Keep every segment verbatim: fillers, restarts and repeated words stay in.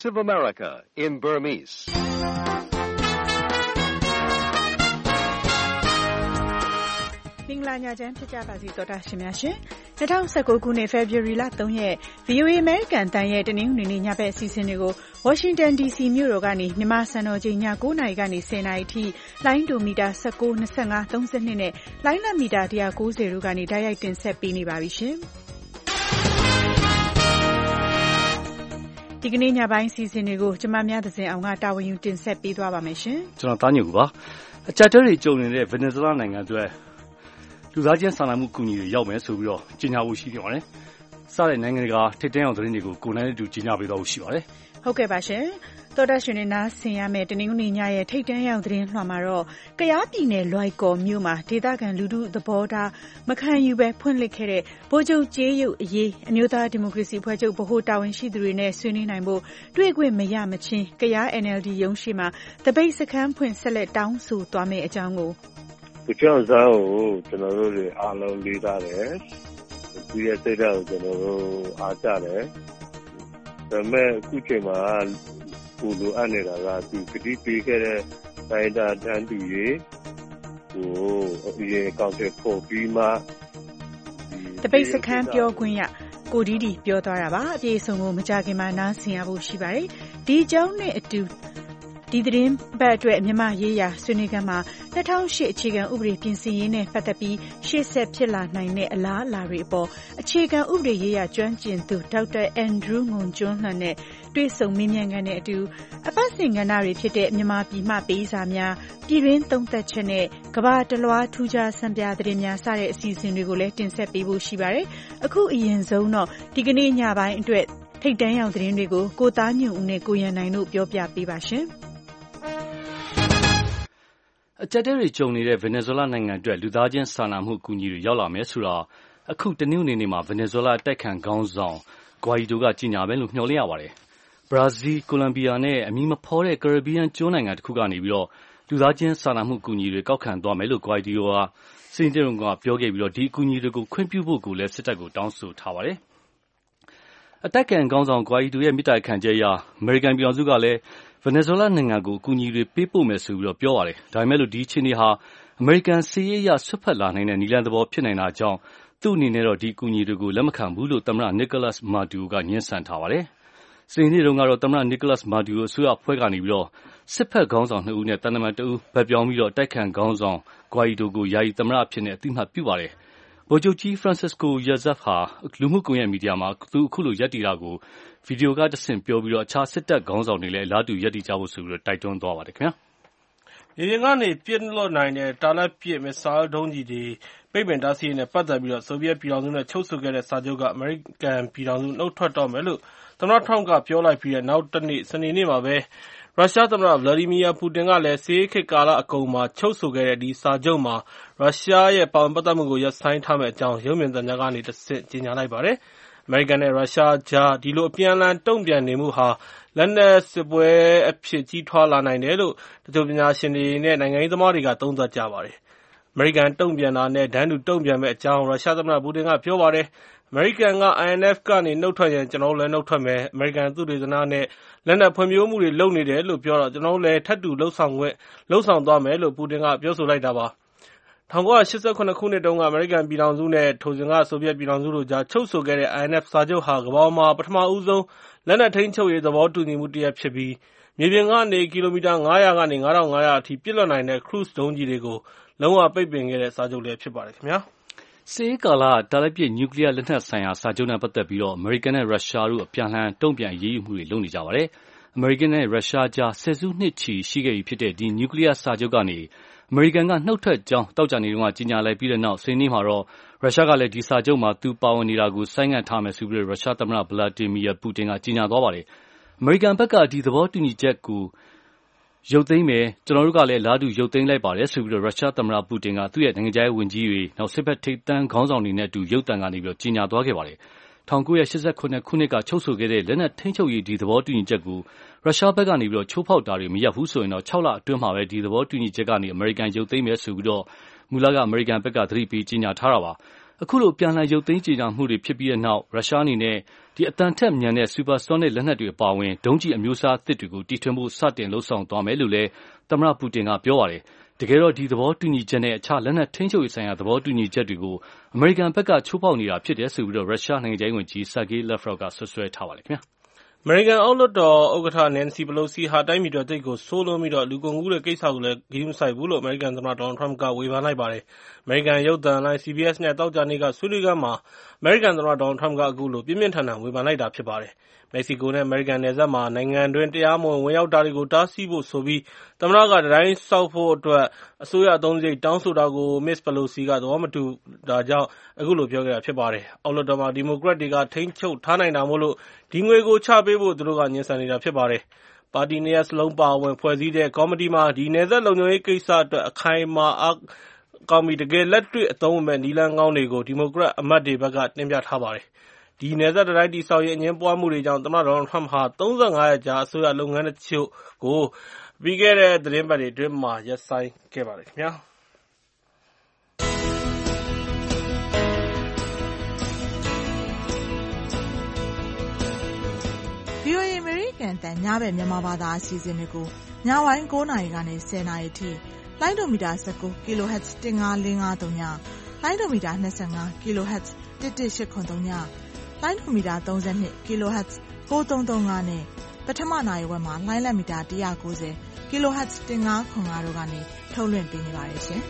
of America in Burmese. မင်္ဂလာညချမ်းဖြစ်ကြပါစေသောတာရှင်များရှင်၂၀၁၉ခုနှစ်ဖေဖော်ဝါရီလ၃ရက် ဗီအိုအေ American တန်ရဲ့တနင်္ဂနွေနေ့ညဘက်အစီအစဉ်တွေကို Washington ဒီ စီ မြို့တော်ကနေမြန်မာစံတော်ချိန်ည၉နာရီကနေ၁၀နာရီထိလိုင်းဒိုမီတာ၁၉ ၂၅ ၃၂နဲ့လိုင်းလတ်မီတာ၁၉၀တို့ကနေတိုက်ရိုက်တင်ဆက်ပေးနေပါပြီရှင်ဒီကနေ့ညပိုင်းအစီအစဉ်တွေကိုကျမများသဇင်အောင်ကတာဝန်ယူတင်ဆက်ပေးသွားပါမယ်ရှင်ကျွန်တော်တားညူပါအကြက်တဲတွေကြုံနေတဲ့ Venezuela နိုင်ငံအတွက်လူသားချင်းစာနာမှုကူညီတွေရောက်မယ်ဆိုပြီးတော့ကြီးညာဖို့ရှိနေပါတယ်။စတဲ့နိုင်ငံကထိပ်တန်းအောင်သတင်းတွေကိုကိုယ်နိုင်တူကြီးညာပေးတော့ရှိပါတယ်။ဟုတ်ကဲ့ပါရှင်။သောတာရှင်တွေနားဆင်ရမယ့်တနင်္ဂနွေညရဲ့ထိပ်တန်းအောင်သတင်းလွှာမှာတော့ကယားပြည်နယ်လွိုက်ကော်မြို့မှာဒေသခံလူထုသဘောထားမခံယူပဲဖွင့်လှစ်ခဲ့တဲ့ဗိုလ်ချုပ်ကျေးရုပ်အရေးအမျိုးသားဒီမိုကရေစီဖွဲ့ချုပ်ဗဟိုတာဝန်ရှိသူတွေနဲ့ဆွေးနွေးနိုင်ဖို့တွေ့ခွင့်မရမချင်းကယား N L D ရုံးရှိမှာတပိတ်စခန်းဖွင့်ဆက်လက်တောင်းဆိုသွားမယ့်အကြောင်းကိုကိုကျောင်းစားကိုကျွန်တော်တို့တွေအားလုံးလေးသားတယ်ဒီရဲ့စိတ်ဓာတ်ကိုကျွန်တော်တို့အားကြတယ်ဒါပေမဲ့အခုချိန်မှာကိုလိုအပ်နေတာကဒီကတိပေးခဲ့တဲ့တိုင်းတာတန်းတူရေးကိုအရင်အကောင့်တွေပို့ပြီးမှတပိတ်စခန်းပြောခွင့်ရကိုဒီဒီပြောသွားတာပါအပြည့်အစုံကိုမကြခင်မှာနားဆင်ရဖို့ရှိပါတယ်ဒီအကြောင်းနဲ့အတူဒီသတင်းပတ်အတွက်မြန်မာရေးရာဆွေးနွေးခန်းမှာ၂၀၀၈အခြေခံဥပဒေပြင်ဆင်ရေးနဲ့ပတ်သက်ပြီးရှေ့ဆက်ဖြစ်လာနိုင်တဲ့အလားအလာတွေအပေါ်အခြေခံဥပဒေရေးရာကျွမ်းကျင်သူဒေါက်တာအန်ဒရူးငွန်ကျွန်းလှန်နဲ့တွေ့ဆုံမေးမြန်းခန်းတဲ့အတူအပတ်စဉ်ကဏ္ဍတွေဖြစ်တဲ့မြန်မာပြည်မှပေးစာများပြည်တွင်းသုံးသပ်ချက်နဲ့ကမ္ဘာတလွှားထူးခြားဆန်းပြသတင်းများစတဲ့အစီအစဉ်တွေကိုလည်းတင်ဆက်ပေးဖို့ရှိပါတယ်အခုအရင်ဆုံးတော့ဒီကနေ့ညပိုင်းအတွက်ထိပ်တန်းရောက်သတင်းတွေကိုကိုသားညွန့်ဦးနဲ့ကိုရန်နိုင်တို့ပြောပြပေးပါရှင်အကြက်တဲတွေကြုံနေတဲ့ Venezuela နိုင်ငံအတွက်လူသားချင်းစာနာမှုအကူအညီတွေရောက်လာမယ်ဆိုတာအခုတနင်္ဂနွေနေ့မှာ Venezuela တိုက်ခံခေါင်းဆောင် Guaido ကကြေညာမယ်လို့မျှော်လင့်ရပါတယ်။ Brazil, Colombia နဲ့အမည်မဖော်တဲ့ Caribbean ကျွန်းနိုင်ငံတစ်ခုကနေပြီးတော့လူသားချင်းစာနာမှုအကူအညီတွေကောက်ခံသွားမယ်လို့ Guaido ကစနေနေ့ကပြောခဲ့ပြီးတော့ဒီအကူအညီတွေကိုခွင့်ပြုဖို့ကိုလည်းစစ်တပ်ကိုတောင်းဆိုထားပါတယ်။အတိုက်ခံခေါင်းဆောင် Guaido ရဲ့မြစ်တာခံချက်အရ American ပြည်ထောင်စုကလည်းVenezuela နိုင်ငံကိုအကူအညီတွေပေးပို့မယ်ဆိုပြီးတော့ပြောပါတယ်။ဒါပေမဲ့လို့ဒီအခြေအနေဟာအမေရိကန်စစ်ရေးအရဆွတ်ဖက်လာနိုင်တဲ့နည်းလမ်းသဘောဖြစ်နိုင်တာကြောင့်သူ့အနေနဲ့တော့ဒီအကူအညီတွေကိုလက်မခံဘူးလို့သမ္မတ Nicolas Maduro ကညှင်းဆန်ထားပါတယ်။စနေနေ့တုန်းကတော့သမ္မတ Nicolas Maduro အစိုးရအဖွဲ့ကနေပြီးတော့စစ်ဖက်ခေါင်းဆောင်နှစ်ဦးနဲ့တန်တမန်တဦးဗတ်ပြောင်းပြီးတော့တိုက်ခံခေါင်းဆောင် Guaido ကိုယာယီသမ္မတအဖြစ်နဲ့အသိအမှတ်ပြုပါတယ်။ဗိုလ်ချုပ်ကြီး Francisco Yazef ဟာလူမှုကွန်ရက်မီဒီယာမှာသူအခုလိုရပ်တည်တာကိုဗီဒီယိုကတဆင့်ပြောပြီးတော့အခြားစစ်တပ်ခေါင်းဆောင်တွေလည်းအလားတူရပ်တည်ကြဖို့ဆိုပြီးတော့တိုက်တွန်းသွားပါတယ်ခင်ဗျာ။မြေပြင်ကနေပြစ်လွတ်နိုင်တဲ့တာလတ်ပစ်မစ်ဆိုင်းဒုံးကျည်တွေပိတ်ပင်တားဆီးရေးနဲ့ပတ်သက်ပြီးတော့ဆိုဗီယက်ပြည်ထောင်စုနဲ့ချုပ်ဆိုခဲ့တဲ့စာချုပ်ကအမေရိကန်ပြည်ထောင်စုနှုတ်ထွက်တော့မယ်လို့သမ္မတထရမ့်ကပြောလိုက်ပြီးတဲ့နောက်တနေ့စနေနေ့မှာပဲရုရှားသမ္မတဗလာဒီမီယာပူတင်ကလည်းစစ်အေးခေတ်ကာလအကုန်မှာချုပ်ဆိုခဲ့တဲ့ဒီစာချုပ်မှာရုရှားရဲ့ပါဝင်ပတ်သက်မှုကိုရပ်ဆိုင်းထားမယ့်အကြောင်းရုပ်မြင်သံကြားကနေတဆင့်ကြေညာလိုက်ပါတယ်။အမေရိကန်နဲ့ရုရှားကြားဒီလိုအပြန်အလှန်တုံ့ပြန်နေမှုဟာလက်နက်စစ်ပွဲအဖြစ်ကြီးထွားလာနိုင်တယ်လို့တချို့ပညာရှင်တွေနဲ့နိုင်ငံရေးသမားတွေကသုံးသပ်ကြပါတယ်။အမေရိကန်တုံ့ပြန်တာနဲ့တန်းတူတုံ့ပြန်မယ့်အကြောင်းရုရှားသမ္မတပူတင်ကပြောပါတယ်။အမေရိကန်က I N F ကနေနှုတ်ထွက်ရင်ကျွန်တော်တို့လည်းနှုတ်ထွက်မယ်။အမေရိကန်သုတေသနနဲ့လက်နက်ဖွံ့ဖြိုးမှုတွေလုပ်နေတယ်လို့ပြောတော့ကျွန်တော်တို့လည်းထပ်တူလှုပ်ဆောင်ခွင့်လှုပ်ဆောင်သွားမယ်လို့ပူတင်ကပြောဆိုလိုက်တာပါ။၁၉၈၇ခုနှစ်တုန်းကအမေရိကန်ပြည်ထောင်စုနဲ့ထိုစဉ်ကဆိုဗီယက်ပြည်ထောင်စုတို့ကြားချုပ်ဆိုခဲ့တဲ့ I N F စာချုပ်ဟာကမ္ဘာမှာပထမဦးဆုံးလက်နက်ထိန်းချုပ်ရေးသဘောတူညီမှုတစ်ရပ်ဖြစ်ပြီးမြေပြင်ကနေကီလိုမီတာ၅၀၀ကနေ၅ထောင်၅ရာအထိပြစ်လွတ်နိုင်တဲ့ cruise ဒုံးကျည်တွေကိုလုံးဝပိတ်ပင်ခဲ့တဲ့စာချုပ်လည်းဖြစ်ပါတယ်ခင်ဗျာ။စစ်အေးကာလတာလတ်ပစ်နျူကလ িয়ার လက်နက်ဆိုင်ရာစာချုပ်နဲ့ပတ်သက်ပြီးတော့အမေရိကန်နဲ့ရုရှားတို့အပြန်အလှန်တုံ့ပြန်အရေးယူမှုတွေလုပ်နေကြပါတယ်။အမေရိကန်နဲ့ရုရှားကြားဆယ်စုနှစ်ချီရှိခဲ့ပြီဖြစ်တဲ့ဒီနျူကလ িয়ার စာချုပ်ကနေအမေရိကန်ကနှုတ်ထွက်ကြောင်းတောက်ကြနေတုန်းကကြီးညာလိုက်ပြီးတဲ့နောက်စနေနေ့မှာတော့ရုရှားကလည်းဒီစာချုပ်မှာသူပါဝင်နေတာကိုဆိုင်းငံ့ထားမယ်ဆိုပြီးရုရှားသမ္မတဗလာဒီမီယာပူတင်ကကြီးညာသွားပါတယ်။အမေရိကန်ဘက်ကဒီသဘောတူညီချက်ကိုရုပ်သိမ်းမယ်ကျွန်တော်တို့ကလည်းလာတူရုပ်သိမ်းလိုက်ပါတယ်ဆိုပြီးတော့ရုရှားသမ္မတပူတင်ကသူ့ရဲ့နိုင်ငံခြားရေးဝန်ကြီးတွေနောက်စစ်ဘက်ထိပ်တန်းခေါင်းဆောင်တွေနဲ့အတူရုပ်သံကနေပြီးတော့ကြီးညာသွားခဲ့ပါတယ်။၁၉၈၇ခုနှစ်ကချုပ်ဆိုခဲ့တဲ့လက်နက်ထိန်းချုပ်ရေးဒီသဘောတူညီချက်ကိုရုရှားဘက်ကနေပြီးတော့ချိုးဖောက်တာတွေမရပ်ဘူးဆိုရင်တော့၆လအတွင်းမှာပဲဒီသဘောတူညီချက်ကနေအမေရိကန်ရုပ်သိမ်းမယ်ဆိုပြီးတော့မူလကအမေရိကန်ဘက်ကသတိပေးကြီးညာထားတာပါ။အခုလိုပြန်လှန်ရုပ်သိမ်းကြေညာမှုတွေဖြစ်ပြီးတဲ့နောက်ရုရှားအနေနဲ့ဒီအတန်ထက်မြန်တဲ့ supersonic လက်နက်တွေအပါအဝင်ဒုံးကျည်အမျိုးအစားအသစ်တွေကိုတီထွင်ဖို့စတင်လှုံ့ဆော်သွားမယ်လို့လည်းသမ္မတပူတင်ကပြောပါတယ်တကယ်တော့ဒီသဘောတူညီချက်နဲ့အခြားလက်နက်ထိန်းချုပ်ရေးဆိုင်ရာသဘောတူညီချက်တွေကိုအမေရိကန်ဘက်ကချိုးဖောက်နေတာဖြစ်တယ်ဆိုပြီးတော့ရုရှားနိုင်ငံခြားရေးဝန်ကြီး Sergei Lavrov ကဆွဆွဲထားပါတယ်ခင်ဗျာအမေရိကန်အောက်လွှတ်တော်ဥက္ကဋ္ဌ Nancy Pelosi ဟာတိုင်းပြည်အတွက်သိပ်ကိုဆိုးလွန်းပြီးတော့လူကုန်ကူးတဲ့ကိစ္စကိုလည်းဂရုမစိုက်ဘူးလို့အမေရိကန်သမ္မတ Donald Trump ကဝေဖန်လိုက်ပါတယ်။အမေရိကန်ရုပ်သံလိုင်း စီ ဘီ အက်စ် နဲ့သောကြာနေ့ကဆွေးနွေးခန်းမှာအမေရိကန်သမ္မတ Donald Trump ကအခုလိုပြင်းပြင်းထန်ထန်ဝေဖန်လိုက်တာဖြစ်ပါတယ်။မက္ကဆီကိုနဲ့အမေရိကန်နယ်စပ်မှာနိုင်ငံတွင်းတရားမဝင်ဝင်ရောက်တာတွေကိုတားဆီးဖို့ဆိုပြီးသမ္မတကတံတိုင်းဆောက်ဖို့အတွက်အစိုးရအသုံးစရိတ်တောင်းဆိုတာကို Miz Pelosi ကသဘောမတူတာကြောင့်အခုလိုပြောခဲ့တာဖြစ်ပါတယ်။အောက်လွှတ်တော်မှာဒီမိုကရက်တွေကထိန်းချုပ်ထားနိုင်တာမို့လို့ဒီငွေကိုချပေးဖို့သူတို့ကငြင်းဆန်နေတာဖြစ်ပါတယ်။ပါတီနှစ်ရပ်စလုံးပါဝင်ဖွဲ့စည်းတဲ့ကော်မတီမှာဒီနယ်စပ်လုံခြုံရေးကိစ္စအတွက်အခိုင်အမာအားကောင်းပြီးတကယ်လက်တွေ့အသုံးဝင်မဲ့နည်းလမ်းကောင်းတွေကိုဒီမိုကရက်အမတ်တွေဘက်ကတင်ပြထားပါတယ်။ဒီနယ်စပ်တံတိုင်းတည်ဆောက်ရေးအငြင်းပွားမှုတွေကြောင့်သမ္မတ Donald Trump ဟာသုံးဆယ့်ငါးရက်ကြာအစိုးရလုပ်ငန်းတချို့ကိုပြီးခဲ့တဲ့သီတင်းပတ်တွေအတွင်းမှာရပ်ဆိုင်းခဲ့ပါတယ်ခင်ဗျာ။ဗွီအိုအေ American အသံညဘက်မြန်မာဘာသာအစီအစဉ်တွေကိုညပိုင်းကိုးနာရီကနေဆယ်နာရီထိလိုင်းဒိုမီတာ၁၉ kilohertz ၁၅၄၅၃ညလိုင်းဒိုမီတာ၂၅ kilohertz ၁၁၈၇၃ညလိုင်းဒိုမီတာ၃၂ kilohertz ၉၃၃၅နဲ့ပထမနာရီဝက်မှာလိုင်းလက်မီတာ၁၉၀ kilohertz ၁၅၇၅တို့ကနေထုတ်လွှင့်ပေးနေပါတယ်ရှင်။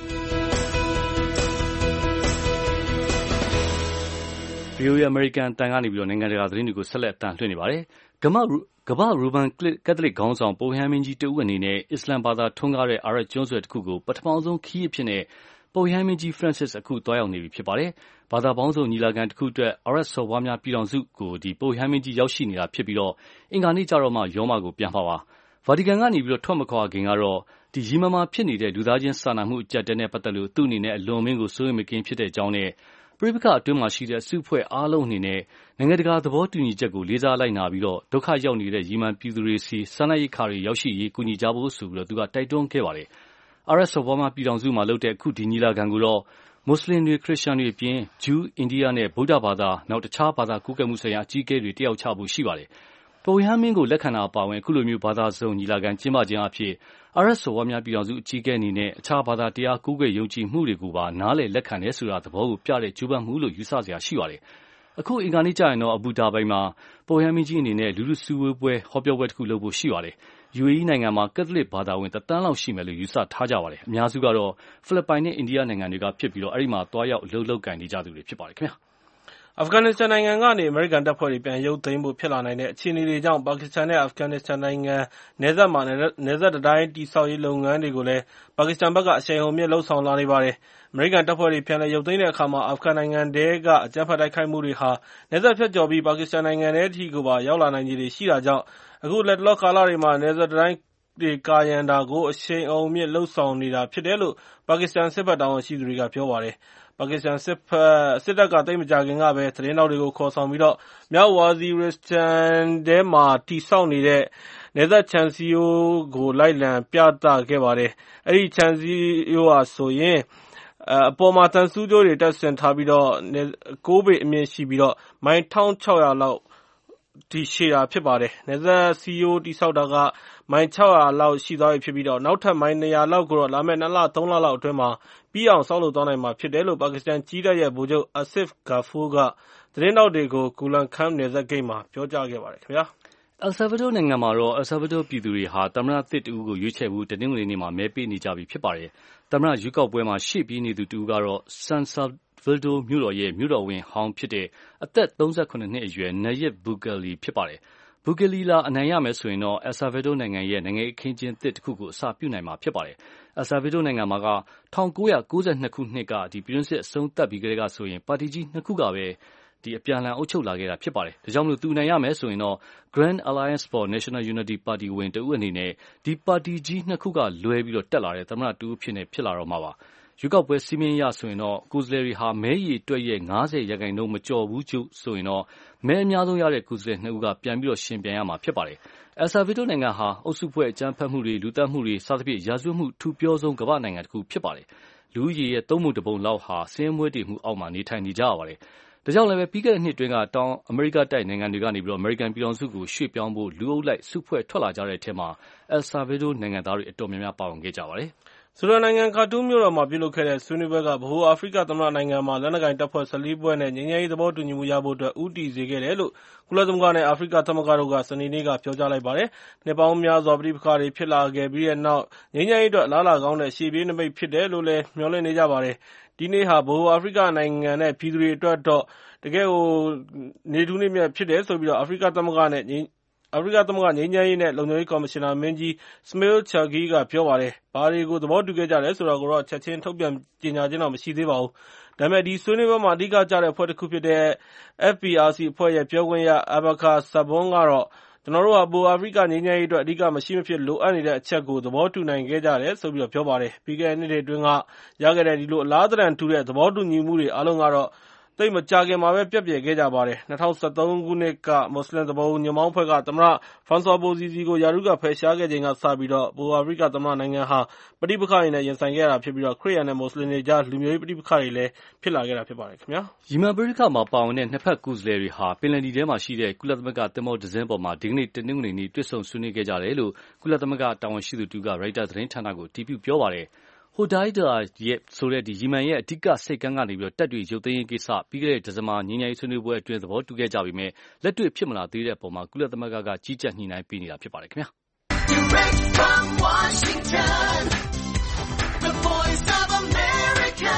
ဗီအိုအေ American အသံကနေပြီးတော့နိုင်ငံတကာသတင်းတွေကိုဆက်လက်အသံလွှင့်နေပါတယ်။ကမ္ဘာကမ္ဘာရူဘန်ကက်သလစ်ခေါင်းဆောင်ပုပ်ရဟန်းမင်းကြီးတဦးအနေနဲ့အစ္စလာမ်ဘာသာထွန်းကားတဲ့အာရပ်ကျွန်းဆွယ်တစ်ခုကိုပထမဆုံးခရီးအဖြစ်နဲ့ပုပ်ရဟန်းမင်းကြီး Francis အခုသွားရောက်နေပြီဖြစ်ပါတယ်။ဘာသာပေါင်းစုံညီလာခံတစ်ခုအတွက်အာရပ်စော်ဘွားများပြည်ထောင်စုကိုဒီပုပ်ရဟန်းမင်းကြီးရောက်ရှိနေတာဖြစ်ပြီးတော့အင်္ဂါနေ့ကျတော့မှရောမကိုပြန်မှာပါ။ဗာတီကန်ကနေပြီးတော့ထွက်မခွာခင်ကတော့ဒီရီမမာဖြစ်နေတဲ့လူသားချင်းစာနာမှုအကျပ်တဲနဲ့ပတ်သက်လို့သူ့အနေနဲ့အလွန်မင်းကိုစိုးရိမ်မကင်းဖြစ်တဲ့အကြောင်းနဲ့ပရိပခအတွင်းမှာရှိတဲ့အစုအဖွဲ့အားလုံးအနေနဲ့နိုင်ငံတကာသဘောတူညီချက်ကိုလေးစားလိုက်နာပြီးတော့ဒုက္ခရောက်နေတဲ့ရီမန်ပြည်သူတွေစီစာနာရေးခါတွေရောက်ရှိရေးကူညီကြဖို့ဆိုပြီးတော့သူကတိုက်တွန်းခဲ့ပါတယ်။ အာရပ်စော်ဘွားများပြည်ထောင်စုမှာလုပ်တဲ့အခုဒီညီလာခံကိုတော့မွတ်စလင်တွေခရစ်ယာန်တွေအပြင်ဂျူးအိန္ဒိယနဲ့ဗုဒ္ဓဘာသာနောက်တခြားဘာသာကူးကဲမှုဆိုင်ရာအကြီးအကဲတွေတက်ရောက်ချဖို့ရှိပါတယ်။ပုပ်ရဟန်းမင်းကိုလက်ခံတာအပါအဝင်အခုလိုမျိုးဘာသာစုံညီလာခံကျင်းပခြင်းအဖြစ်အာရပ်စော်ဘွားများပြည်ထောင်စုအကြီးအကဲအနေနဲ့အခြားဘာသာတရားကူးကွယ်ယုံကြည်မှုတွေကိုပါနားလည်လက်ခံတယ်ဆိုတာသဘောကိုပြတဲ့ကျိုးပမ်းမှုလို့ယူဆစရာရှိပါတယ်။အခုအင်္ဂါနေ့ကျရင်တော့အဘူဒါဘိုင်မှာပုပ်ရဟန်းမင်းကြီးအနေနဲ့လူလူစုဝေးပွဲဟောပြောပွဲတစ်ခုလုပ်ဖို့ရှိပါတယ်။ ယူအေအီ နိုင်ငံမှာကက်သလစ်ဘာသာဝင်တစ်သန်းလောက်ရှိမယ်လို့ယူဆထားကြပါတယ်။အများစုကတော့ဖိလစ်ပိုင်နဲ့အိန္ဒိယနိုင်ငံတွေကဖြစ်ပြီးတော့အဲဒီမှာသွားရောက်အလုပ်လုပ်ကိုင်နေကြသူတွေဖြစ်ပါတယ်ခင်ဗျာ။အာဖဂန်နစ္စတန်နိုင်ငံကနေအမေရိကန်တပ်ဖွဲ့တွေပြန်ရုပ်သိမ်းဖို့ဖြစ်လာနိုင်တဲ့အခြေအနေတွေကြောင့်ပါကစ္စတန်နဲ့အာဖဂန်နစ္စတန်နိုင်ငံနယ်စပ်မှာနယ်စပ်တံတိုင်းတည်ဆောက်ရေးလုပ်ငန်းတွေကိုလည်းပါကစ္စတန်ဘက်ကအရှိန်အဟုန်မြင့်လှုပ်ဆောင်လာနေပါတယ်။အမေရိကန်တပ်ဖွဲ့တွေပြန်လည်ရုပ်သိမ်းတဲ့အခါမှာအာဖဂန်နိုင်ငံထဲကအကြမ်းဖက်တိုက်ခိုက်မှုတွေဟာနယ်စပ်ဖြတ်ကျော်ပြီးပါကစ္စတန်နိုင်ငံထဲအထိကိုပါရောက်လာနိုင်ခြေတွေရှိတာကြောင့်အခုလက်တလောကာလတွေမှာနယ်စပ်တံတိုင်းတွေကာရန်တာကိုအရှိန်အဟုန်မြင့်လှုပ်ဆောင်နေတာဖြစ်တယ်လို့ပါကစ္စတန်စစ်ဘက်တာဝန်ရှိသူတွေကပြောပါတယ်။ပါကစ္စတန်စစ်ဘက်စစ်တပ်ကသိပ်မကြာခင်ကပဲသတင်းတောက်တွေကိုခေါ်ဆောင်ပြီးတော့မြောက်ဝါဇီရစ္စတန်ထဲမှာတိစောက်နေတဲ့နယ်စပ်ခြံစည်းရိုးကိုလိုက်လံပြသခဲ့ပါတယ်။အဲဒီခြံစည်းရိုးဟာဆိုရင်အပေါ်မှာတန်ဆူးကြိုးတွေတပ်ဆင်ထားပြီးတော့ကိုးပေအမြင့်ရှိပြီးတော့မိုင်တစ်ထောင်ခြောက်ရာလောက်ဒီရှည်တာဖြစ်ပါတယ်။နယ်စပ်စည်းရိုးတိစောက်တာကမိုင်ခြောက်ရာလောက်ရှိသွားပြီဖြစ်ပြီးတော့နောက်ထပ်မိုင်နှစ်ရာလောက်ကိုတော့လာမယ့်နှစ်လသုံးလလောက်အတွင်းမှာပြီးအောင်ဆောက်လုပ်သွားနိုင်မှာဖြစ်တယ်လို့ပါကစ္စတန်ကြည်းတပ်ရဲ့ဗိုလ်ချုပ် Asif Ghafoor ကသတင်းတောက်တွေကိုဂူလန်ခမ်းနယ်စပ်ဂိတ်မှာပြောကြားခဲ့ပါတယ်ခင်ဗျာ။ အယ်ဆာဗာဒိုနိုင်ငံမှာတော့အယ်ဆာဗာဒိုပြည်သူတွေဟာသမ္မတသစ်တဦးကိုရွေးချယ်ဖို့တနင်္ဂနွေနေ့မှာမဲပေးနေကြပြီဖြစ်ပါတယ်။သမ္မတရွေးကောက်ပွဲမှာရှေ့ပြေးနေသူတဦးကတော့ San Salvador မြို့တော်ရဲ့မြို့တော်ဝန်ဟောင်းဖြစ်တဲ့အသက်သုံးဆယ့်ခုနှစ်နှစ်အရွယ် Nayib Bukele ဖြစ်ပါတယ်။ Bukele လာအနိုင်ရမယ်ဆိုရင်တော့အယ်ဆာဗာဒိုနိုင်ငံရဲ့နိုင်ငံရေးအခင်းအကျင်းသစ်တစ်ခုကိုအစပြုနိုင်မှာဖြစ်ပါတယ်။အယ်ဆာဗာဒိုနိုင်ငံမှာက၁၉၉၂ခုနှစ်ကဒီပြည်တွင်းစစ်အဆုံးသတ်ပြီးကတည်းကဆိုရင်ပါတီကြီးနှစ်ခုကပဲဒီအပြန်အလှန်အုပ်ချုပ်လာခဲ့တာဖြစ်ပါတယ်။ဒါကြောင့်မလို့သူနိုင်ရမယ်ဆိုရင်တော့ Grand Alliance for National Unity ပါတီဝင်တဦးအနေနဲ့ဒီပါတီကြီးနှစ်ခုကလွဲပြီးတော့တက်လာတဲ့သမ္မတတဦးဖြစ်နေဖြစ်လာတော့မှာပါ။ရွေးကောက်ပွဲစီးမင်းရဆိုရင်တော့ကိုယ်စားလှယ်တွေဟာမဲရည်တွက်ရဲ့ငါးဆယ်ရာခိုင်နှုန်းမကျော်ဘူးကျုပ်ဆိုရင်တော့မဲအများဆုံးရတဲ့ကိုယ်စားလှယ်နှစ်ဦးကပြန်ပြီးတော့ရှင်ပြန်ရမှာဖြစ်ပါတယ်။အယ်ဆာဗာဒိုနိုင်ငံဟာအုပ်စုဖွဲ့အကြမ်းဖက်မှုတွေလူသတ်မှုတွေစသဖြင့်ရာဇဝတ်မှုထူပြောဆုံးကမ္ဘာနိုင်ငံတစ်ခုဖြစ်ပါတယ်။လူဦးရေရဲ့သုံးပုံတစ်ပုံလောက်ဟာဆင်းရဲမွဲတေမှုအောက်မှာနေထိုင်နေကြရပါတယ်။ဒါကြောင့်လည်းပြီးခဲ့တဲ့နှစ်တွင်းကတောင်အမေရိကတိုက်နိုင်ငံတွေကနေပြီးတော့အမေရိကန်ပြည်ထောင်စုကိုရွှေ့ပြောင်းဖို့လူအုပ်လိုက်စုဖွဲ့ထွက်လာကြတဲ့အထက်မှာအယ်ဆာဗေဒိုနိုင်ငံသားတွေအတော်များများပါဝင်ခဲ့ကြပါတယ်။ဆူဒန်နိုင်ငံခါတူးမြို့တော်မှာပြုလုပ်ခဲ့တဲ့ဆွေးနွေးပွဲကဗဟိုအာဖရိကသမ္မတနိုင်ငံမှာလက်နက်ကိုင်တပ်ဖွဲ့၁၄ဖွဲ့နဲ့ငြိမ်းချမ်းရေးသဘောတူညီမှုရဖို့အတွက်ဦးတည်စေခဲ့တယ်လို့ကုလသမဂ္ဂနဲ့အာဖရိကသမဂ္ဂတို့ကစနေနေ့ကပြောကြားလိုက်ပါတယ်။နှစ်ပေါင်းများစွာပဋိပက္ခတွေဖြစ်လာခဲ့ပြီးတဲ့နောက်ငြိမ်းချမ်းရေးအတွက်အလားအလာကောင်းတဲ့ရှေ့ပြေးနိမိတ်ဖြစ်တယ်လို့လည်းမျှော်လင့်နေကြပါတယ်။ဒီနေ့ဟာဗဟိုအာဖရိကနိုင်ငံနဲ့ပြည်သူတွေအတွက်တော့တကယ်ကိုနေထူးနေ့မြတ်ဖြစ်တယ်ဆိုပြီးအာဖရိကသမဂ္ဂနဲ့အာဖရိကသမဂ္ဂငြိမ်းချမ်းရေးနဲ့လုံခြုံရေးကော်မရှင်နာမင်းကြီး Ismail Chagui ကပြောပါတယ်။ဘာတွေကိုသဘောတူခဲ့ကြတယ်ဆိုတာကိုတော့ချက်ချင်းထုတ်ပြန်ကြေညာခြင်းတော့မရှိသေးပါဘူး။ဒါပေမဲ့ဒီဆွေးနွေးပွဲမှာအဓိကကျတဲ့အဖွဲ့တစ်ခုဖြစ်တဲ့ F P R C အဖွဲ့ရဲ့ပြောခွင့်ရ Abaka Sabon ကတော့ကျွန်တော်တို့ဟာပိုအာဖရိကငြိမ်းချမ်းရေးအတွက်အဓိကမရှိမဖြစ်လိုအပ်နေတဲ့အချက်ကိုသဘောတူနိုင်ခဲ့ကြတယ်ဆိုပြီးပြောပါတယ်။ပြီးခဲ့တဲ့နှစ်တွေအတွင်းကရခဲ့တဲ့ဒီလိုအလားသဏ္ဍာန်တူတဲ့သဘောတူညီမှုတွေအားလုံးကတော့သိပ်မကြာခင်မှာပဲပြတ်ပြယ်ခဲ့ကြပါတယ်။၂၀၁၃ခုနှစ်ကမွတ်စလင်သူပုန်ညွန့်ပေါင်းအဖွဲ့ကသမ္မတဖရန်ဆွာဘိုဇီဇီကိုရာထူးကဖယ်ရှားခဲ့ချိန်ကစပြီးဗဟိုအာဖရိကသမ္မတနိုင်ငံဟာပဋိပက္ခတွေနဲ့ရင်ဆိုင်ခဲ့ရတာဖြစ်ပြီးခရစ်ယာန်နဲ့မွတ်စလင်တွေကြားလူမျိုးရေးပဋိပက္ခတွေလည်းဖြစ်လာခဲ့တာဖြစ်ပါတယ်ခင်ဗျာ။ယီမန်ပဋိပက္ခမှာပါဝင်တဲ့နှစ်ဖက်ကိုယ်စားလှယ်တွေဟာပင်လယ်နီထဲမှာရှိတဲ့ကုလသမဂ္ဂသင်္ဘောတစ်စင်းပေါ်မှာဒီကနေ့တနင်္ဂနွေနေ့တွေ့ဆုံဆွေးနွေးခဲ့ကြတယ်လို့ကုလသမဂ္ဂတာဝန်ရှိသူတူကရိုက်တာသတင်းဌာနကိုအတည်ပြုပြောပါတယ်။ဟိုဒိုင်ဒါရဲ့ဆိုတဲ့ဒီယီမန်ရဲ့အဓိကစိတ်ကမ်းကနေပြီးတော့တပ်တွေရုပ်သိမ်းရေးကိစ္စပြီးခဲ့တဲ့ဒီဇင်ဘာငြိမ်းချမ်းရေးဆွေးနွေးပွဲအတွင်းသဘောတူခဲ့ကြပြီးမြဲလက်တွေ့ဖြစ်မလာသေးတဲ့အပေါ်မှာကုလသမဂ္ဂကကြီးကြပ်ညှိနှိုင်းပေးနေတာဖြစ်ပါတယ်ခင်ဗျာ Direct from Washington The Voice of America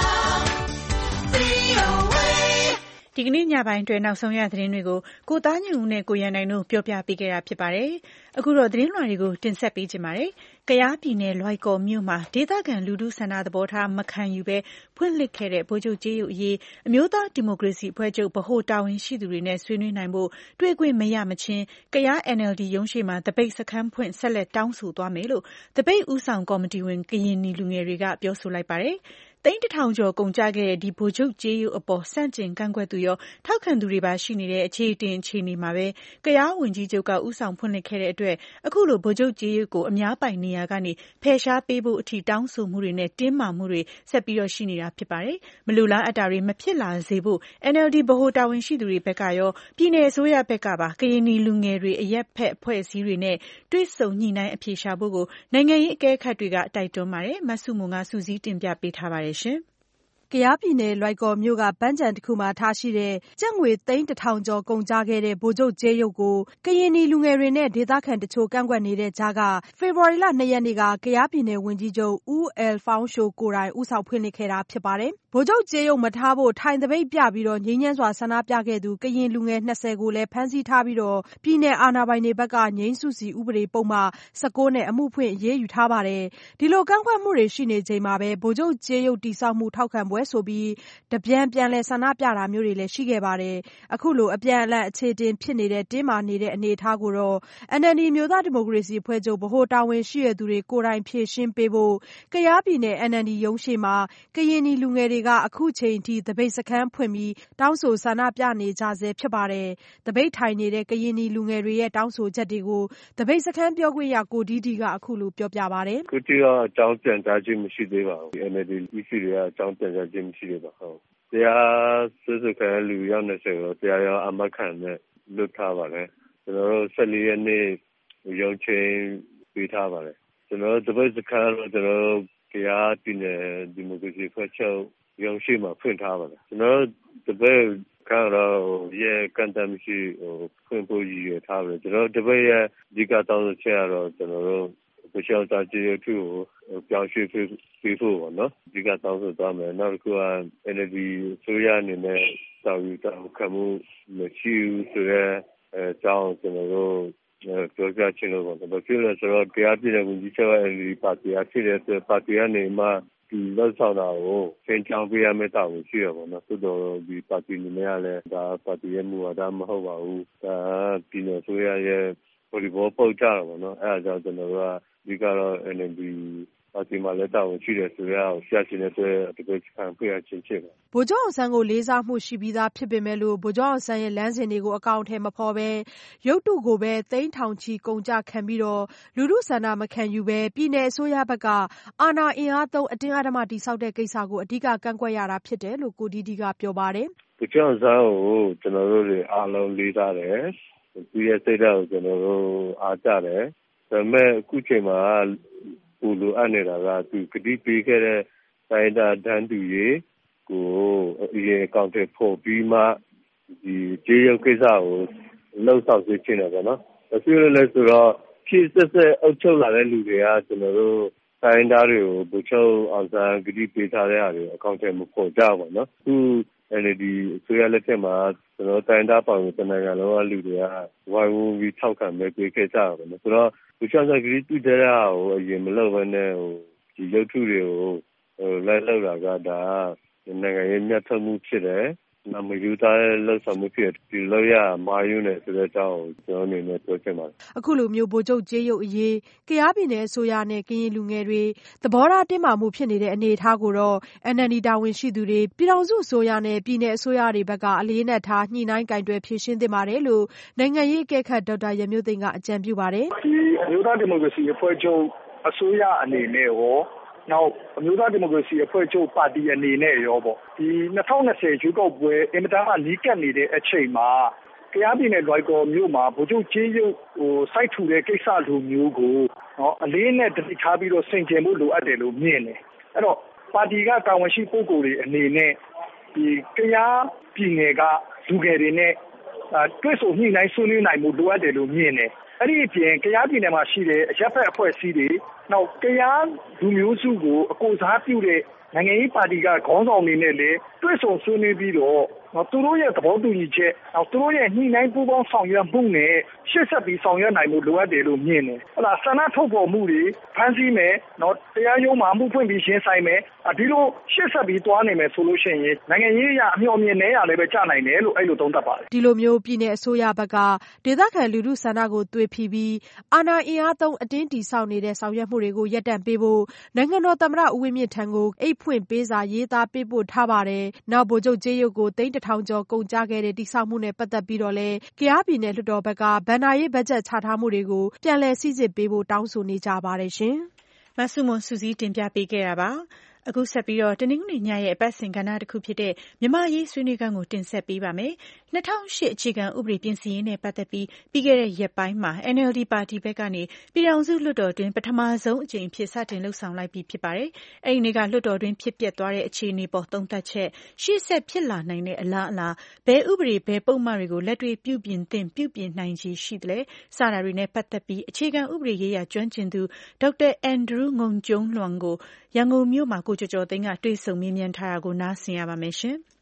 ဒီကနေ့ညပိုင်းတွင်နောက်ဆုံးရသတင်းတွေကိုကိုသားညွန့်ဦးနဲ့ကိုရန်နိုင်တို့ပြောပြပေးခဲ့တာဖြစ်ပါတယ်။အခုတော့သတင်းလွှာတွေကိုတင်ဆက်ပေးကြပါမယ်။ကယားပြည်နယ်လွိုင်ကော်မြို့မှာဒေသခံလူထုဆန္ဒသဘောထားမခံယူဘဲဖွင့်လှစ်ခဲ့တဲ့ဗိုလ်ချုပ်ကြေးရုပ်အရေးအမျိုးသားဒီမိုကရေစီအဖွဲ့ချုပ်ဗဟိုတာဝန်ရှိသူတွေနဲ့ဆွေးနွေးနိုင်ဖို့တွေ့ခွင့်မရမချင်းကယား N L D ရုံးရှိမှာတပိတ်စခန်းဖွင့်ဆက်လက်တောင်းဆိုသွားမယ်လို့တပိတ်ဦးဆောင်ကော်မတီဝင်ကရင်နီလူငယ်တွေကပြောဆိုလိုက်ပါတယ်။သိန်းတစ်ထောင်ကျော်ကုန်ကျခဲ့တဲ့ဒီဗိုလ်ချုပ်ကြေးရုပ်အပေါ်စန့်ကျင်ကန့်ကွက်သူရောထောက်ခံသူတွေပါရှိနေတဲ့အခြေတင်အခြေအနေမှာပဲကယားဝန်ကြီးချုပ်ကဥဆောင်ဖွင့်လှစ်ခဲ့တဲ့အတွက်အခုလိုဗိုလ်ချုပ်ကြေးရုပ်ကိုအများပိုင်နေရာကနေဖယ်ရှားပေးဖို့အထိတောင်းဆိုမှုတွေနဲ့တင်းမာမှုတွေဆက်ပြီးတော့ရှိနေတာဖြစ်ပါတယ်။မလူလားအပ်တာတွေမဖြစ်လာစေဖို့ N L D ဗဟိုတာဝန်ရှိသူတွေဘက်ကရောပြည်내အစိုးရဘက်ကပါကရင်နီလူငယ်တွေအရက်ဖက်အဖွဲ့အစည်းတွေနဲ့တွဲဆုံညှိနှိုင်းအဖြေရှာဖို့ကိုနိုင်ငံရေးအကဲခတ်တွေကတိုက်တွန်းပါတယ်။မဆုမွန်ကစူးစီးတင်ပြပေးထားပါတယ်ရှင်။ကယားပြည်နယ်လွိုင်ကော်မြို့ကပန်းခြံတစ်ခုမှာထားရှိတဲ့ကျပ်ငွေသိန်းတစ်ထောင်ကျော်ကုန်ကျခဲ့တဲ့ဗိုလ်ချုပ်ကြေးရုပ်ကိုကရင်နီလူငယ်တွေနဲ့ဒေသခံတချို့ကန့်ကွက်နေတဲ့ကြားကဖေဖော်ဝါရီလ၂ရက်နေ့ကကယားပြည်နယ်ဝန်ကြီးချုပ်ဦးအယ်ဖောင်းရှိုကိုယ်တိုင်ဦးဆောင်ဖွင့်လှစ်ခဲ့တာဖြစ်ပါတယ်။ဗိုလ်ချုပ်ကြေးရုပ်မထားဖို့ထိုင်သပိတ်ပြပြီးငြိမ်းချမ်းစွာဆန္ဒပြခဲ့သူကရင်လူငယ်၂၀ကိုလည်းဖမ်းဆီးထားပြီးပြည်နယ်အာဏာပိုင်တွေဘက်ကငြိမ်းစုစီဥပဒေပုဒ်မ၁၉နဲ့အမှုဖွင့်အရေးယူထားပါတယ်။ဒီလိုကန့်ကွက်မှုတွေရှိနေချိန်မှာပဲဗိုလ်ချုပ်ကြေးရုပ်တည်ဆောက်မှုထောက်ခံပွဲဆိုပြီးတပြန်ပြန်လဲဆန္ဒပြတာမျိုးတွေလည်းရှိခဲ့ပါတယ်။အခုလိုအပြန်အလှန်အခြေတင်ဖြစ်နေတဲ့တင်းမာနေတဲ့အနေအထားကိုတော့ N L D မျိုးသားဒီမိုကရေစီအဖွဲ့ချုပ်ဗဟိုတာဝန်ရှိတဲ့သူတွေကိုယ်တိုင်ဖြေရှင်းပေးဖို့ကယားပြည်နယ် N L D ရုံးရှိမှာကရင်နီလူငယ်တွေကအခုချိန်ထိတပိတ်စခန်းဖွင့်ပြီးတောင်းဆိုဆန္ဒပြနေကြဆဲဖြစ်ပါတယ်။တပိတ်ထိုင်နေတဲ့ကရင်နီလူငယ်တွေရဲ့တောင်းဆိုချက်တွေကိုတပိတ်စခန်းပြောခွင့်ရကိုဒီဒီကအခုလိုပြောပြပါတယ်။ခုတိကအကြောင်းပြန်ကြားခြင်းမရှိသေးပါဘူး။ N L D အီစီတွေကအကြောင်းပြန်ကြားခြင်းမရှိသေးပါဘူး။တရားစွဲဆိုခံရလူရောက်နေဆိုတော့တရားရောအမခံနဲ့လွတ်ထားပါတယ်။ကျွန်တော်တို့၁၄ရက်နေ့ရုံးချိန်ပေးထားပါတယ်။ကျွန်တော်တို့တပိတ်စခန်းတော့ကျွန်တော်တို့တရားပြည်နယ်ဒီမိုကရေစီဖွဲ့ချုပ်ရုံးရှိမှာဖွင့်ထားပါတယ်။ကျွန်တော်တို့တပိတ်ကတော့ရဲ့ကန်တမ်းရှိဟိုဖွင့်ဖို့ရည်ရထားပါတယ်။ကျွန်တော်တို့တပိတ်ရဲ့ဒီကတောင်းဆိုချက်ကတော့ကျွန်တော်တို့ပရှောက်သားကြီးထုကိုပြောင်းရွှေ့ပေးဖို့ပေါ့နော်ဒီကတောင်းဆိုသွားမယ်နောက်တစ်ခုက N L D ဆိုရအနေနဲ့တောင်းယူတောင်းခံမှုမရှိဘူးဆိုတော့အဲကြောင်းကျွန်တော်တို့ပြောကြချင်လို့ပေါ့ဘာဖြစ်လဲဆိုတော့တရားပြည်နယ်ဝန်ကြီးချုပ် N L D ပါတီအဖြစ်တဲ့ပါတီကနေမှဒီလောက်ဆောင်တာကိုသင်ချောင်းပေးရမယ့်တာဝန်ရှိရပါတော့သို့တော်ဒီပါတီနေနဲ့လည်းဒါပါတီရဲ့မူဝါဒမဟုတ်ပါဘူးဒါပြည်နယ်ဆိုရရဲ့ဒီဘောပေါက်ကြတာပေါ့နော်အဲဒါကြောင့်ကျွန်တော်တို့ကဒီကတော့ N L D ပါတီမှာလည်းတာဝန်ရှိတယ်ဆိုတော့ဆရာရှင်တဲ့အတွက်ဒီကိစ္စခံပြရချင်းဖြစ်တယ်ဗိုလ်ချုပ်အောင်ဆန်းကိုလေးစားမှုရှိပြီးသားဖြစ်ပေမဲ့လို့ဗိုလ်ချုပ်အောင်ဆန်းရဲ့လမ်းစဉ်တွေကိုအကောင့်ထဲမဖော်ပဲရုပ်တုကိုပဲသိန်းထောင်ချီကုန်ကြခံပြီးတော့လူထုဆန္ဒမခံယူပဲပြည်내အစိုးရဘက်ကအာဏာအင်အားသုံးအတင်းအဓမ္မတိဆောက်တဲ့ကိစ္စကိုအဓိကကန့်ကွက်ရတာဖြစ်တယ်လို့ကိုဒီဒီကပြောပါတယ်ဗိုလ်ချုပ်အောင်ဆန်းကိုကျွန်တော်တို့တွေအားလုံးလေးစားတယ်သူရဲ့စိတ်ဓာတ်ကိုကျွန်တော်တို့အားကြတယ်ဒါပေမဲ့အခုချိန်မှာပူလိုအပ်နေတာကသူကတိပေးခဲ့တဲ့တိုင်းတာတန်းတူရေးကိုအရင်အကောင့်တွေပေါ်ပြီးမှဒီကြေးရုပ်ကိစ္စကိုလှုပ်ဆောင်စေချင်တယ်ပေါ့နော်။ဒါဆိုလည်းဆိုတော့ဖြည့်ဆက်ဆက်အုပ်ချုပ်လာတဲ့လူတွေကကျွန်တော်တို့တိုင်းသားတွေကိုဗိုလ်ချုပ်အောင်ဆန်းကတိပေးထားတဲ့အားတွေအကောင့်တွေမပေါ်ကြဘူးပေါ့နော်။အခုအဲဒီအစိုးရလက်ထက်မှာကျွန်တော်တိုင်းသားပေါင်းတဲ့နိုင်ငံလုံးကလူတွေကဝိုင်းဝန်းပြီးထောက်ခံမဲ့ပေးခဲ့ကြတာပေါ့နော်။ဆိုတော့ဗိုလ်ချုပ်အောင်ဆန်းကတိပြုတဲ့အားကိုအရင်မလုပ်ဘဲနဲ့ဟိုဒီရုပ်ထုတွေကိုဟိုလိုက်လောက်တာကဒါနိုင်ငံရေးမြတ်ထုတ်မှုဖြစ်တယ်။နမယူသားရဲ့လှုပ်ဆောင်မှုဖြစ်ဒီလောက်ရမာယူနေဆိုတဲ့အကြောင်းကိုကျွန်တော်အနေနဲ့ပြောချင်ပါတယ်။အခုလိုမျိုးဗိုလ်ချုပ်ကြေးရုပ်အရေးကယားပြည်နယ်အစိုးရနဲ့ကရင်လူငယ်တွေသဘောထားတင်းမာမှုဖြစ်နေတဲ့အနေအထားကိုတော့ အန်အယ်လ်ဒီ တာဝန်ရှိသူတွေပြည်ထောင်စုအစိုးရနဲ့ပြည်နယ်အစိုးရတွေဘက်ကအလေးနက်ထားညှိနှိုင်းကင်တွယ်ဖြေရှင်းသင့်ပါတယ်လို့နိုင်ငံရေးအကဲခတ်ဒေါက်တာရမျိုးသိမ်းကအကြံပြုပါတယ်။ဒီအမျိုးသားဒီမိုကရေစီအဖွဲ့ချုပ်အစိုးရအနေနဲ့ရောနောက်အမျိုးသားဒီမိုကရေစီအဖွဲ့ချုပ်ပါတီအနေနဲ့ရောပေါ့ဒီ၂၀၂၀ရွေးကောက်ပွဲအင်မတန်မှနီးကပ်နေတဲ့အချိန်မှာကယားပြည်နယ်လွိုင်ကော်မြို့မှာဗိုလ်ချုပ်ကြေးရုပ်ဟိုစိုက်ထူတဲ့ကိစ္စလိုမျိုးကိုနော်အလေးနဲ့တတိထားပြီးတော့ဆင်ခြင်ဖို့လိုအပ်တယ်လို့မြင်တယ်အဲ့တော့ပါတီကတာဝန်ရှိပုဂ္ဂိုလ်တွေအနေနဲ့ဒီကယားပြည်နယ်ကလူငယ်တွေနဲ့တွေ့ဆုံညှိနှိုင်းဆွေးနွေးနိုင်မှုလိုအပ်တယ်လို့မြင်တယ်အဲ့ဒီအပြင်ကယားပြည်နယ်မှာရှိတဲ့အရပ်ဘက်အဖွဲ့အစည်းတွေနောက်ကယားလူမျိုးစုကိုအကိုစားပြုတဲ့နိုင်ငံရေးပါတီကခေါင်းဆောင်တွေနဲ့လည်းတွေ့ဆုံဆွေးနွေးပြီးတော့နော်သူတို့ရဲ့သဘောတူညီချက်နောက်သူတို့ရဲ့ညှိနှိုင်းပူးပေါင်းဆောင်ရွက်မှုနဲ့ရှေ့ဆက်ပြီးဆောင်ရွက်နိုင်မှုလိုအပ်တယ်လို့မြင်တယ်။ဟုတ်လားဆန္ဒထုတ်ဖော်မှုတွေဖမ်းဆီးမယ်နော်တရားရုံးမှာမှုဖွင့်ပြီးရှင်းဆိုင်မယ်ဒီလိုရှေ့ဆက်ပြီးသွားနိုင်မယ်ဆိုလို့ရှိရင်နိုင်ငံရေးအရအမျှော်မြင်နေရလည်းပဲကြာနိုင်တယ်လို့အဲ့လိုသုံးသပ်ပါတယ်။ဒီလိုမျိုးပြည်내အစိုးရဘက်ကဒေသခံလူထုဆန္ဒကိုသွေဖီပြီးအာဏာအင်အားသုံးအတင်းတီဆောက်နေတဲ့ဆောင်ရွက်မှုတွေကိုရပ်တန့်ပေးဖို့နိုင်ငံတော်သမ္မတဦးဝင်းမြင့်ထံကိုအိတ်ဖွင့်ပေးစာရေးသားပေးပို့ထားပါတယ်။နောက်ဗိုလ်ချုပ်ကြေးရုပ်ကိုသိန်းတစ်ထောင်ကျော်ကုန်ကျခဲ့တဲ့တိဆောက်မှုနဲ့ပတ်သက်ပြီးတော့လည်းကယားပြည်နယ်လွှတ်တော်ဘက်ကဘဏ္ဍာရေးဘတ်ဂျက်ချထားမှုတွေကိုပြန်လည်စိစစ်ပေးဖို့တောင်းဆိုနေကြပါတယ်ရှင်။မဆုမွန်စုစည်းတင်ပြပေးခဲ့တာပါ။အခုဆက်ပြီးတော့တနင်္ဂနွေညရဲ့အပတ်စဉ်ကဏ္ဍတစ်ခုဖြစ်တဲ့မြန်မာရေးဆွေးနွေးခန်းကိုတင်ဆက်ပေးပါမယ်။၂၀၀၈အခြေခံဥပဒေပြင်ဆင်ရေးနဲ့ပတ်သက်ပြီးပြီးခဲ့တဲ့ရက်ပိုင်းမှာ အန်အယ်လ်ဒီပါတီဘက်ကနေပြည်ထောင်စုလွှတ်တော်တွင်ပထမဆုံးအကြိမ်ဖြစ်စတင်လှုပ်ဆောင်လိုက်ပြီးဖြစ်ပါတယ်။အဲဒီနေ့ကလွှတ်တော်တွင်ဖြစ်ပျက်သွားတဲ့အခြေအနေပေါ်သုံးသပ်ချက်ရှေ့ဆက်ဖြစ်လာနိုင်တဲ့အလားအလာဘယ်ဥပဒေဘယ်ပုံမှန်တွေကိုလက်တွေ့ပြုပြင်သင့်ပြုပြင်နိုင်ခြေရှိသလဲစတာတွေနဲ့ပတ်သက်ပြီးအခြေခံဥပဒေရေးရာကျွမ်းကျင်သူဒေါက်တာအန်ဒရူးငုံကျုံးလွန်ကိုရန်ကုန်မြို့မှာကိုကျော်ကျော်သိန်းကတွေ့ဆုံမေးမြန်းထားတာကိုနားဆင်ရပါမယ်ရှင်။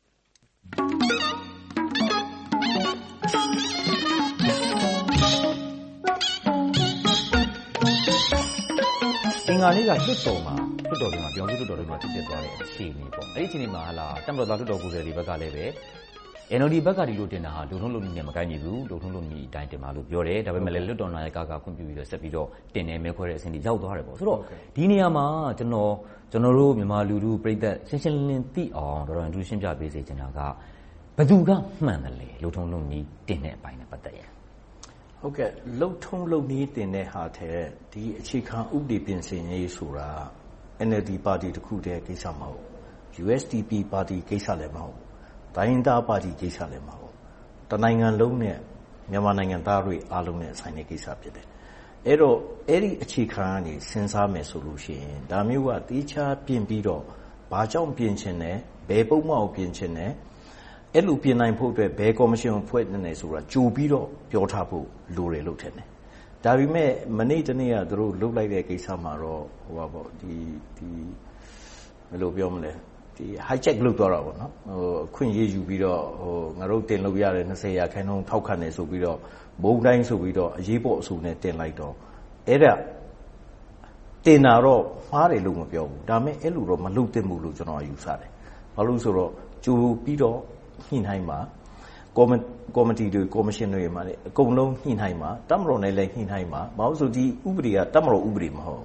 အင်္ဂါနေ့ကလွှတ်တော်မှာလွှတ်တော်တွေမှာပြောင်းစုလွှတ်တော်တွေမှာဖြစ်ဖြစ်သွားတဲ့အခြေအနေပေါ့။အဲဒီအခြေအနေမှာဟာလာတပ်မတော်သားလွှတ်တော်ကိုယ်စားလှယ်တွေဘက်ကလည်းပဲ အန်အယ်လ်ဒီ ဘက်ကဒီလိုတင်တာဟာလုံထုံးလုံနည်းနဲ့မကိုက်ညီဘူးလုံထုံးလုံနည်းအတိုင်းတင်ပါလို့ပြောတယ်ဒါပေမဲ့လည်းလွှတ်တော်နာယကကခွင့်ပြုပြီးတော့ဆက်ပြီးတော့တင်နေမဲခွဲတဲ့အဆင့်ကြီးရောက်သွားတယ်ပေါ့ဆိုတော့ဒီနေရာမှာကျွန်တော်ကျွန်တော်တို့မြန်မာလူထုပြည်သက်ရှင်းရှင်းလင်းလင်းသိအောင်တော်တော်အထူးရှင်းပြပေးစေချင်တာကဘယ်သူကမှန်တယ်လဲလုံထုံးလုံနည်းတင်တဲ့အပိုင်းနဲ့ပတ်သက်ရင်ဟုတ်ကဲ့လုံထုံးလုံနည်းတင်တဲ့ဟာတဲ့ဒီအခြေခံဥပဒေပြင်ဆင်ရေးဆိုတာ အန်အယ်လ်ဒီ ပါတီတစ်ခုတည်းကိစ္စမဟုတ် ယူ အက်စ် ဒီ ပီ ပါတီကိစ္စလည်းမဟုတ်တိုင်းရင်းသားပါတီကိစ္စလည်းမဟုတ်တနိုင်ငံလုံးနဲ့မြန်မာနိုင်ငံသားတွေအားလုံးနဲ့ဆိုင်တဲ့ကိစ္စဖြစ်တယ်အဲ့တော့အဲ့ဒီအခြေခံကနေစဉ်းစားမယ်ဆိုလို့ရှိရင်ဒါမျိုးကတေးချာပြင်ပြီးတော့ဘာကြောင့်ပြင်ချင်တယ်ဘယ်ပုံမှန်ကိုပြင်ချင်တယ်အဲ့လိုပြင်နိုင်ဖို့အတွက်ဘယ်ကော်မရှင်ကိုဖွဲ့နေတယ်ဆိုတာကြိုပြီးတော့ပြောထားဖို့လိုတယ်လို့ထင်တယ်ဒါပေမဲ့မနေ့တနေ့ကသူတို့လုပ်လိုက်တဲ့ကိစ္စမှာတော့ဟိုပါပေါ့ဒီဒီဘယ်လိုပြောမလဲဒီ hijack လုပ်သွားတာပေါ့နော်ဟိုအခွင့်အရေးယူပြီးတော့ဟိုငါတို့တင်လို့ရတယ်၂၀ရာခိုင်နှုန်းထောက်ခံတယ်ဆိုပြီးတော့ဘုံတိုင်းဆိုပြီးတော့အရေးပေါ်အဆိုနဲ့တင်လိုက်တော့အဲ့ဒါတင်တာတော့မှားတယ်လို့မပြောဘူးဒါပေမဲ့အဲ့လိုတော့မလုပ်သင့်ဘူးလို့ကျွန်တော်ယူဆတယ်ဘာလို့ဆိုတော့ကြိုပြီးတော့ညှိနှိုင်းမှာကော်မတီတွေကော်မရှင်တွေမှာလည်းအကုန်လုံးညှိနှိုင်းမှာတပ်မတော်နဲ့လည်းညှိနှိုင်းမှာဘာလို့ဆိုဒီဥပဒေကတပ်မတော်ဥပဒေမဟုတ်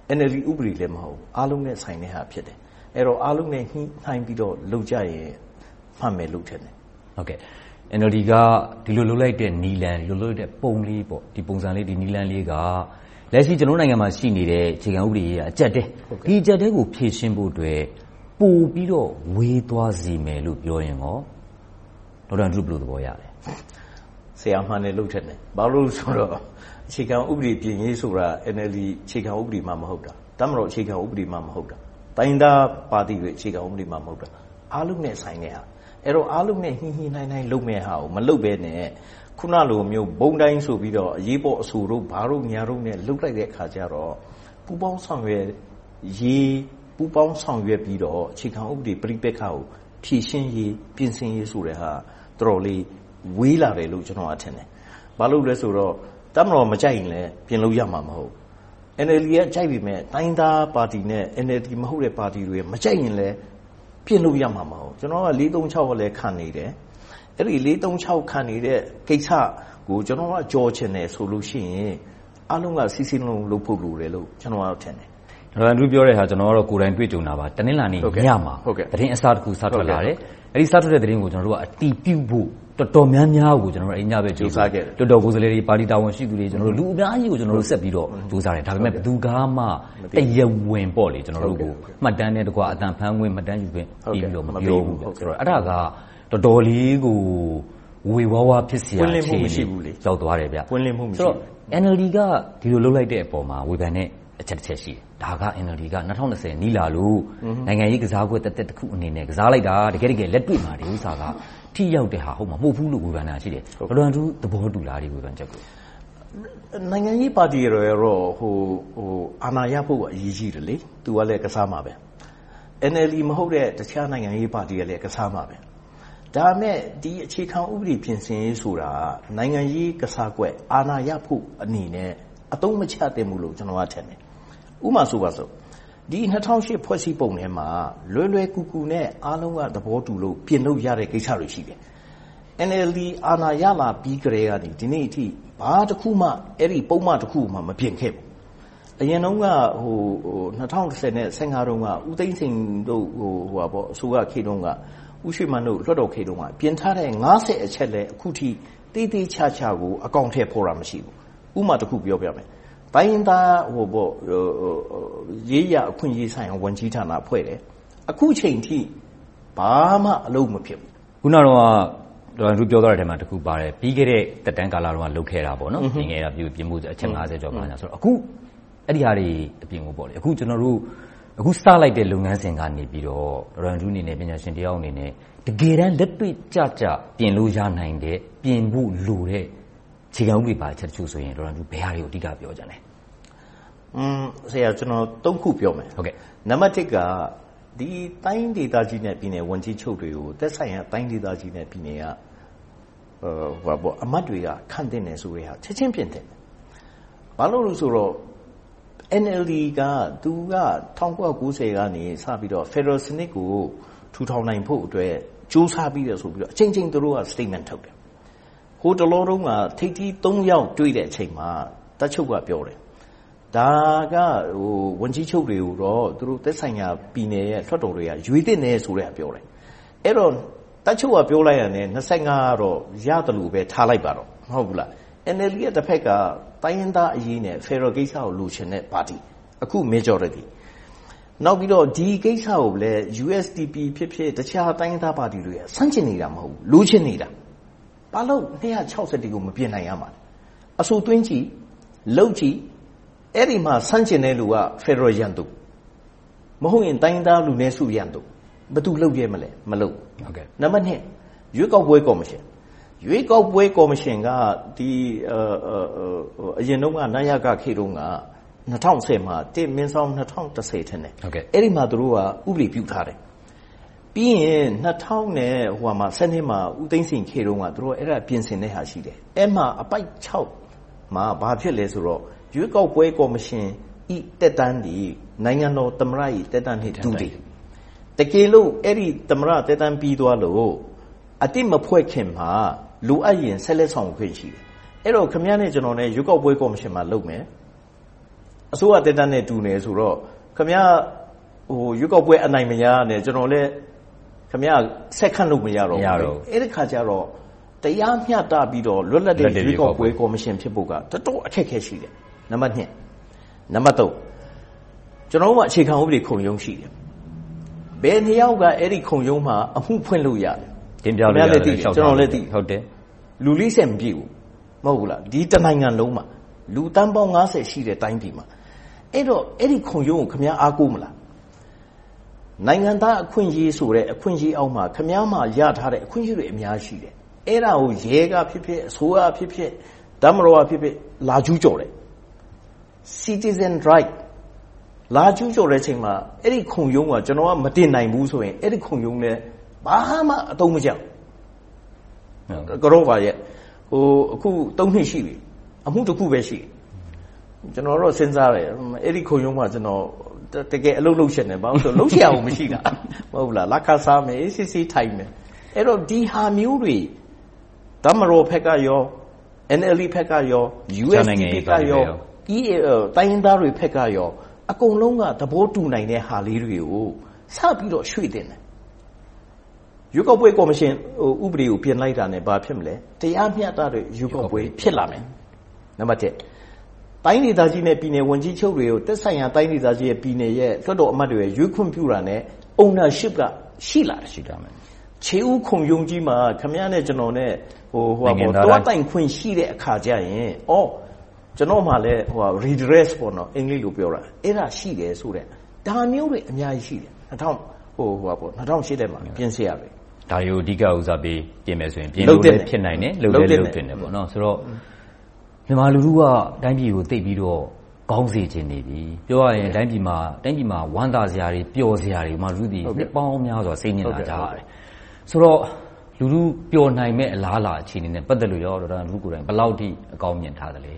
N L D ဥပဒေလည်းမဟုတ်အားလုံးနဲ့ဆိုင်တဲ့ဟာဖြစ်တယ်အဲ့တော့အားလုံးနဲ့နှိနှိုင်းပြီးတော့လုပ်ကြရင်မှတ်မယ်လို့ထင်တယ်ဟုတ်ကဲ့ N L D ကဒီလိုလုပ်လိုက်တဲ့နီလန်ဒီလိုလုပ်လိုက်တဲ့ပုံလေးပေါ့ဒီပုံစံလေးဒီနီလန်လေးကလက်ရှိကျွန်တော်နိုင်ငံမှာရှိနေတဲ့အခြေခံဥပဒေရေးအကြက်တဲဒီအကြက်တဲကိုဖြည့်ရှင်းဖို့အတွက်ပို့ပြီးတော့ဝေးသွားစီမယ်လို့ပြောရင်ရောဒေါက်တာဒုဘလို့သဘောရတယ်ဆရာမှန်တယ်လို့ထင်တယ်ဘာလို့ဆိုတော့အခြေခံဥပဒေပြင်ရေးဆိုတာ N L D အခြေခံဥပဒေမှမဟုတ်တာတမတော်အခြေခံဥပဒေမှမဟုတ်တာတိုင်းသားပါတီတွေအခြေခံဥပဒေမှမဟုတ်တာအားလုံးနဲ့ဆိုင်နေတာအဲ့တော့အားလုံးနဲ့ညှိညှိနှိုင်းနှိုင်းလုပ်မဲ့ဟာကိုမလုပ်ဘဲနဲ့ခုနလိုမျိုးဘုံတိုင်းဆိုပြီးတော့အရေးပေါ်အဆိုတို့ဘာတို့ညာတို့နဲ့လှုပ်လိုက်တဲ့အခါကျတော့ပူပေါင်းဆောင်ရွက်ရေးပူပေါင်းဆောင်ရွက်ပြီးတော့အခြေခံဥပဒေပြိပက္ခကိုဖြည့်ရှင်းရေးပြင်ဆင်ရေးဆိုတဲ့ဟာတော်တော်လေးဝေးလာတယ်လို့ကျွန်တော်အထင်တယ်ဘာလို့လဲဆိုတော့တမတော်မကြိုက်ရင်လည်းပြင်လို့ရမှာမဟုတ် N L D ကကြိုက်ပြီမဲ့တိုင်းသားပါတီနဲ့ N L D မဟုတ်တဲ့ပါတီတွေမကြိုက်ရင်လည်းပြင်လို့ရမှာမဟုတ်ကျွန်တော်က၄၃၆ကိုလည်းခံနေတယ်အဲ့ဒီ၄၃၆ခံနေတဲ့ကိစ္စကိုကျွန်တော်ကကြော်ချင်တယ်ဆိုလို့ရှိရင်အားလုံးကစီစီလုံးလုပ်ဖို့လိုတယ်လို့ကျွန်တော်ကထင်တယ်ဒေါက်တာဒုပြောတဲ့ဟာကျွန်တော်ကတော့ကိုယ်တိုင်တွေ့ကြုံတာပါတနင်္လာနေ့ညမှာသတင်းအစားတစ်ခုစထွက်လာတယ်အဲ့ဒီစထွက်တဲ့သတင်းကိုကျွန်တော်တို့ကအတီးပြုတ်ဖို့တော်တော်များများကိုကျွန်တော်တို့အညပဲကြိုးစားခဲ့တယ်တော်တော်ကိုယ်စားလှယ်တွေပါတီတာဝန်ရှိသူတွေကျွန်တော်တို့လူအများကြီးကိုကျွန်တော်တို့ဆက်ပြီးတော့ကြိုးစားတယ်ဒါပေမဲ့ဘယ်သူကမှတရားဝင်ပေါ့လေကျွန်တော်တို့ကိုမှတ်တမ်းနဲ့တကွာအတန်ဖမ်းဝင်မှတ်တမ်းယူခွင့်ပြီးပြီးတော့မပြောဘူးဆိုတော့အဲ့ဒါကတော်တော်လေးကိုဝေဝါးဝါဖြစ်เสียအခြေအနေရောက်သွားတယ်ဗျပွင့်လင်းမှုမရှိဘူး N L D ကဒီလိုလုပ်လိုက်တဲ့အပေါ်မှာဝေဖန်တဲ့အချက်တစ်ချက်ရှိတယ်ဒါက N L D က၂၀၂၀နီးလာလို့နိုင်ငံရေးကစားကွက်တက်တက်တစ်ခုအနေနဲ့ကစားလိုက်တာတကယ်တကယ်လက်တွေ့မှာဒီဥစ္စာကထိရောက်တဲ့ဟာဟုတ်မှာမဟုတ်ဘူးလို့ဝေဖန်တာရှိတယ်ဒေါက်တာဒုသဘောတူလားဒီဝေဖန်ချက်ကိုနိုင်ငံရေးပါတီတွေရောဟိုဟိုအာဏာရဖို့အရေးကြီးတယ်လေသူကလည်းကစားမှာပဲ N L D မဟုတ်တဲ့တခြားနိုင်ငံရေးပါတီကလည်းကစားမှာပဲဒါမဲ့ဒီအခြေခံဥပဒေပြင်ဆင်ရေးဆိုတာနိုင်ငံရေးကစားကွက်အာဏာရဖို့အနေနဲ့အသုံးမချတဲ့မှုလို့ကျွန်တော်ကထင်တယ်ဥပမာဆိုပါစို့ဒီ၂၀၀၈ဖွဲ့စည်းပုံထဲမှာလွယ်လွယ်ကူကူနဲ့အားလုံးကသဘောတူလို့ပြင်လို့ရတဲ့ကိစ္စတွေရှိတယ် N L D အာဏာရလာပြီးကြတဲ့ကနေဒီနေ့အထိဘာတစ်ခုမှအဲ့ဒီပုံမှန်တစ်ခုမှမပြင်ခဲ့ဘူးအရင်တုန်းကဟိုဟို၂၀၁၀နဲ့၁၅တုန်းကဦးသိန်းစိန်တို့ဟိုဟိုပါပေါ့အစိုးရခေတ်တုန်းကဦးရွှေမန်းတို့လွှတ်တော်ခေတ်တုန်းကပြင်ထားတဲ့၅၀အချက်လဲအခုထိတေးသေးချာချာကိုအကောင့်ထဲပေါ်တာမရှိဘူးဥပမာတစ်ခုပြောပြမယ်တိုင်းသားဟိုပေါ့ရေးရအခွင့်အရေးဆိုင်ရာဝန်ကြီးဌာနဖွဲ့တယ်အခုချိန်ထိဘာမှအလုပ်မဖြစ်ဘူးခုနကတော့ဒေါက်တာဒုပြောသွားတဲ့ထဲမှာတစ်ခုပါတယ်ပြီးခဲ့တဲ့တက်တန်းကာလတော့လုပ်ခဲ့တာပေါ့နော်ပြင်ခဲ့တာပြုပြင်မှုအချက်၅၀ကျော်ပါညာဆိုတော့အခုအဲ့ဒီဟာတွေအပြင်ကိုပေါ့လေအခုကျွန်တော်တို့အခုစလိုက်တဲ့လုပ်ငန်းစဉ်ကနေပြီးတော့ဒေါက်တာဒုအနေနဲ့ပညာရှင်တယောက်အနေနဲ့တကယ်တမ်းလက်တွေ့ကြကြပြင်လို့ရနိုင်တဲ့ပြင်ဖို့လိုတဲ့ခြေခံဥပဒေပါချက်တချို့ဆိုရင်ဒေါက်တာဒုဘယ်ဟာတွေကိုအဓိကပြောကြတယ်อืมဆရာကျွန်တော်သုံးခုပြောမယ်ဟုတ်ကဲ့နံပါတ်တစ်ကဒီတိုင်းဒေသကြီးနဲ့ပြည်နယ်ဝန်ကြီးချုပ်တွေကိုသက်ဆိုင်ရာတိုင်းဒေသကြီးနဲ့ပြည်နယ်ကဟိုဘာပေါ့အမတ်တွေကခန့်တင်နေဆိုရဟာချက်ချင်းပြင်တယ်ဘာလို့လို့ဆိုတော့ N L D ကသူက၁၉၉၀ကနေစပြီးတော့ Federal စနစ်ကိုထူထောင်နိုင်ဖို့အတွက်ကြိုးစားပြီးတယ်ဆိုပြီးတော့အချိန်ချင်းသူတို့က statement ထုတ်တယ်ဟိုတလောတုန်းကထိပ်သီး၃ယောက်တွေ့တဲ့အချိန်မှာတပ်ချုပ်ကပြောတယ်ဒါကဟိုဝန်ကြီးချုပ်တွေကိုတော့သူတို့သက်ဆိုင်ရာပြည်နယ်ရဲ့လွှတ်တော်တွေကရွေးတင်နေဆိုတဲ့အပြောတယ်အဲ့တော့တပ်ချုပ်ကပြောလိုက်ရတယ်၂၅ကတော့ရတယ်လို့ပဲထားလိုက်ပါတော့မဟုတ်ဘူးလား N L D ရဲ့တစ်ဖက်ကတိုင်းရင်းသားအရေးနဲ့ Federal ကိစ္စကိုလိုချင်တဲ့ပါတီအခု majority နောက်ပြီးတော့ဒီကိစ္စကိုလည်း U S D P ဖြစ်ဖြစ်တခြားတိုင်းရင်းသားပါတီတွေကဆန့်ကျင်နေတာမဟုတ်ဘူးလိုချင်နေတာဘာလို့၂၆၁ကိုမပြင်နိုင်ရမှာအဆိုသွင်းကြည့်လုပ်ကြည့်အဲ့ဒီမှာဆန့်ကျင်တဲ့လူက Federal ရန်သူမဟုတ်ရင်တိုင်းသားလူနည်းစုရန်သူဘယ်သူလုပ်ရဲမလဲမလုပ်ဟုတ်ကဲ့နံပါတ်၂ရွေးကောက်ပွဲကော်မရှင်ရွေးကောက်ပွဲကော်မရှင်ကဒီအရင်တုန်းကနာယကခေတ်တုန်းက၂၀၁၀မှာတစ်မင်းဆောင်၂၀၁၀ထင်တယ်ဟုတ်ကဲ့အဲ့ဒီမှာသူတို့ကဥပဒေပြုထားတယ်ပြီးရင်၂၀၀၀နဲ့ဟိုမှာစနေမှာဦးသိန်းစိန်ခေတ်တုန်းကသူတို့အဲ့ဒါပြင်ဆင်တဲ့ဟာရှိတယ်အဲ့မှာအပိုက်၆မှာဘာဖြစ်လဲဆိုတော့ရွေးကောက်ပွဲကော်မရှင်ဤတက်တန်းဒီနိုင်ငံတော်သမ္မတဤတက်တန်းနဲ့တူတယ်တကယ်လို့အဲ့ဒီသမ္မတတက်တန်းပြီးသွားလို့အတိမဖွဲ့ခင်မှာလိုအပ်ရင်ဆက်လက်ဆောင်ခွင့်ရှိတယ်အဲ့တော့ခင်ဗျားနဲ့ကျွန်တော်နဲ့ရွေးကောက်ပွဲကော်မရှင်မှာလုပ်မယ်အစိုးရတက်တက်နဲ့တူနေဆိုတော့ခင်ဗျားဟိုရွေးကောက်ပွဲအနိုင်မရနဲ့ကျွန်တော်လည်းခင်ဗျားဆက်ခန့်လို့မရတော့ဘူးအဲ့ဒီခါကျတော့တရားမျှတပြီးတော့လွတ်လပ်တဲ့ရွေးကောက်ပွဲကော်မရှင်ဖြစ်ဖို့ကတော်တော်အခက်အခဲရှိတယ်နံပါတ်နှစ်နံပါတ်သုံးကျွန်တော်တို့ကအခြေခံဥပဒေခုံရုံးရှိတယ်ဘယ်နှစ်ယောက်ကအဲ့ဒီခုံရုံးမှာအမှုဖွင့်လို့ရတယ်တင်ပြလို့ရတယ်ကျွန်တော်လည်းသိဟုတ်တယ်လူလေးဆက်မပြည့်ဘူးမဟုတ်ဘူးလားဒီတနိုင်ငံလုံးမှာလူတန်းပေါင်း၅၀ရှိတဲ့တိုင်းပြည်မှာအဲ့တော့အဲ့ဒီခုံရုံးကိုခင်ဗျားအားကိုးမလားနိုင်ငံသားအခွင့်အရေးဆိုတဲ့အခွင့်အရေးအောက်မှာခင်ဗျားမှရထားတဲ့အခွင့်အရေးတွေအများရှိတယ်အဲ့ဒါကိုရဲကဖြစ်ဖြစ်အစိုးရဖြစ်ဖြစ်ဓမ္မတော်ဖြစ်ဖြစ်လာကျူးကျော်တယ် citizen right လာကျူးကျော်တဲ့ချိန်မှာအဲ့ဒီခုံရုံးကကျွန်တော်ကမတင်နိုင်ဘူးဆိုရင်အဲ့ဒီခုံရုံးလည်းဘာမှအသုံးမကျကတော့ပါရဲ့ဟိုအခုသုံးနှစ်ရှိပြီအမှုတစ်ခုပဲရှိကျွန်တော်တော့စဉ်းစားတယ်အဲ့ဒီခုံရုံးကကျွန်တော်တကယ်အလုပ်လုပ်ရှင်တယ်ဘာလို့ဆိုလုပ်ရအောင်မရှိတာမဟုတ်လားလက်ခစားမယ်အေးစစ်စစ်ထိုင်မယ်အဲ့တော့ဒီဟာမျိုးတွေဓမ္မရောဖက်ကရော N L D ဖက်ကရော U S D P ဖက်ကရော E A တိုင်းရင်းသားတွေဖက်ကရောအကုန်လုံးကသဘောတူနိုင်တဲ့ဟာလေးတွေကိုစပြီးတော့ရွှေ့တင်တယ်ရွေးကောက်ပွဲကော်မရှင်ဥပဒေကိုပြင်လိုက်တာနဲ့ဘာဖြစ်မလဲတရားမျှတတဲ့ရွေးကောက်ပွဲဖြစ်လာမယ်နံပါတ်တစ်တိုင်းဒေသကြီးနဲ့ပြည်နယ်ဝန်ကြီးချုပ်တွေကိုတက်ဆိုင်ရာတိုင်းဒေသကြီးရဲ့ပြည်နယ်ရဲ့လွှတ်တော်အမတ်တွေရဲ့ရွေးခွင့်ပြုတာနဲ့ ownership ကရှိလာတယ်ရှိတာမယ်ခြေဦးခုံရုံးကြီးမှာခမရနဲ့ကျွန်တော်နဲ့ဟိုဟိုပေါ့တောတိုင်ခွင့်ရှိတဲ့အခါကျရင်အော်ကျွန်တော်မှလည်းဟို redress ပေါ့နော်အင်္ဂလိပ်လိုပြောတာအဲ့ဒါရှိတယ်ဆိုတဲ့ဒါမျိုးတွေအများကြီးရှိတယ်၂၀၀ဟိုဟိုပေါ့၂၀၀၈ထဲမှာပြင်ဆင်ရပြီဒါတွေကိုအဓိကဥစားပေးပြင်မယ်ဆိုရင်ပြင်လို့လည်းဖြစ်နိုင်တယ်လုပ်လည်းလုပ်တင်တယ်ပေါ့နော်ဆိုတော့မြန်မာလူထုကတိုင်းပြည်ကိုသိပြီးတော့ကောင်းစေခြင်းနေပြီပြောရရင်တိုင်းပြည်မှာတိုင်းပြည်မှာဝမ်းသာစရာတွေပျော်စရာတွေမှာလူတွေနှစ်ပေါင်းများစွာစိတ်ညစ်လာကြရတယ်ဆိုတော့လူထုပျော်နိုင်မဲ့အလားအလာအခြေအနေနဲ့ပတ်သက်လို့ရောဒေါက်တာလူကိုယ်တိုင်ဘယ်လောက်ထိအကောင်းမြင်ထားသလဲ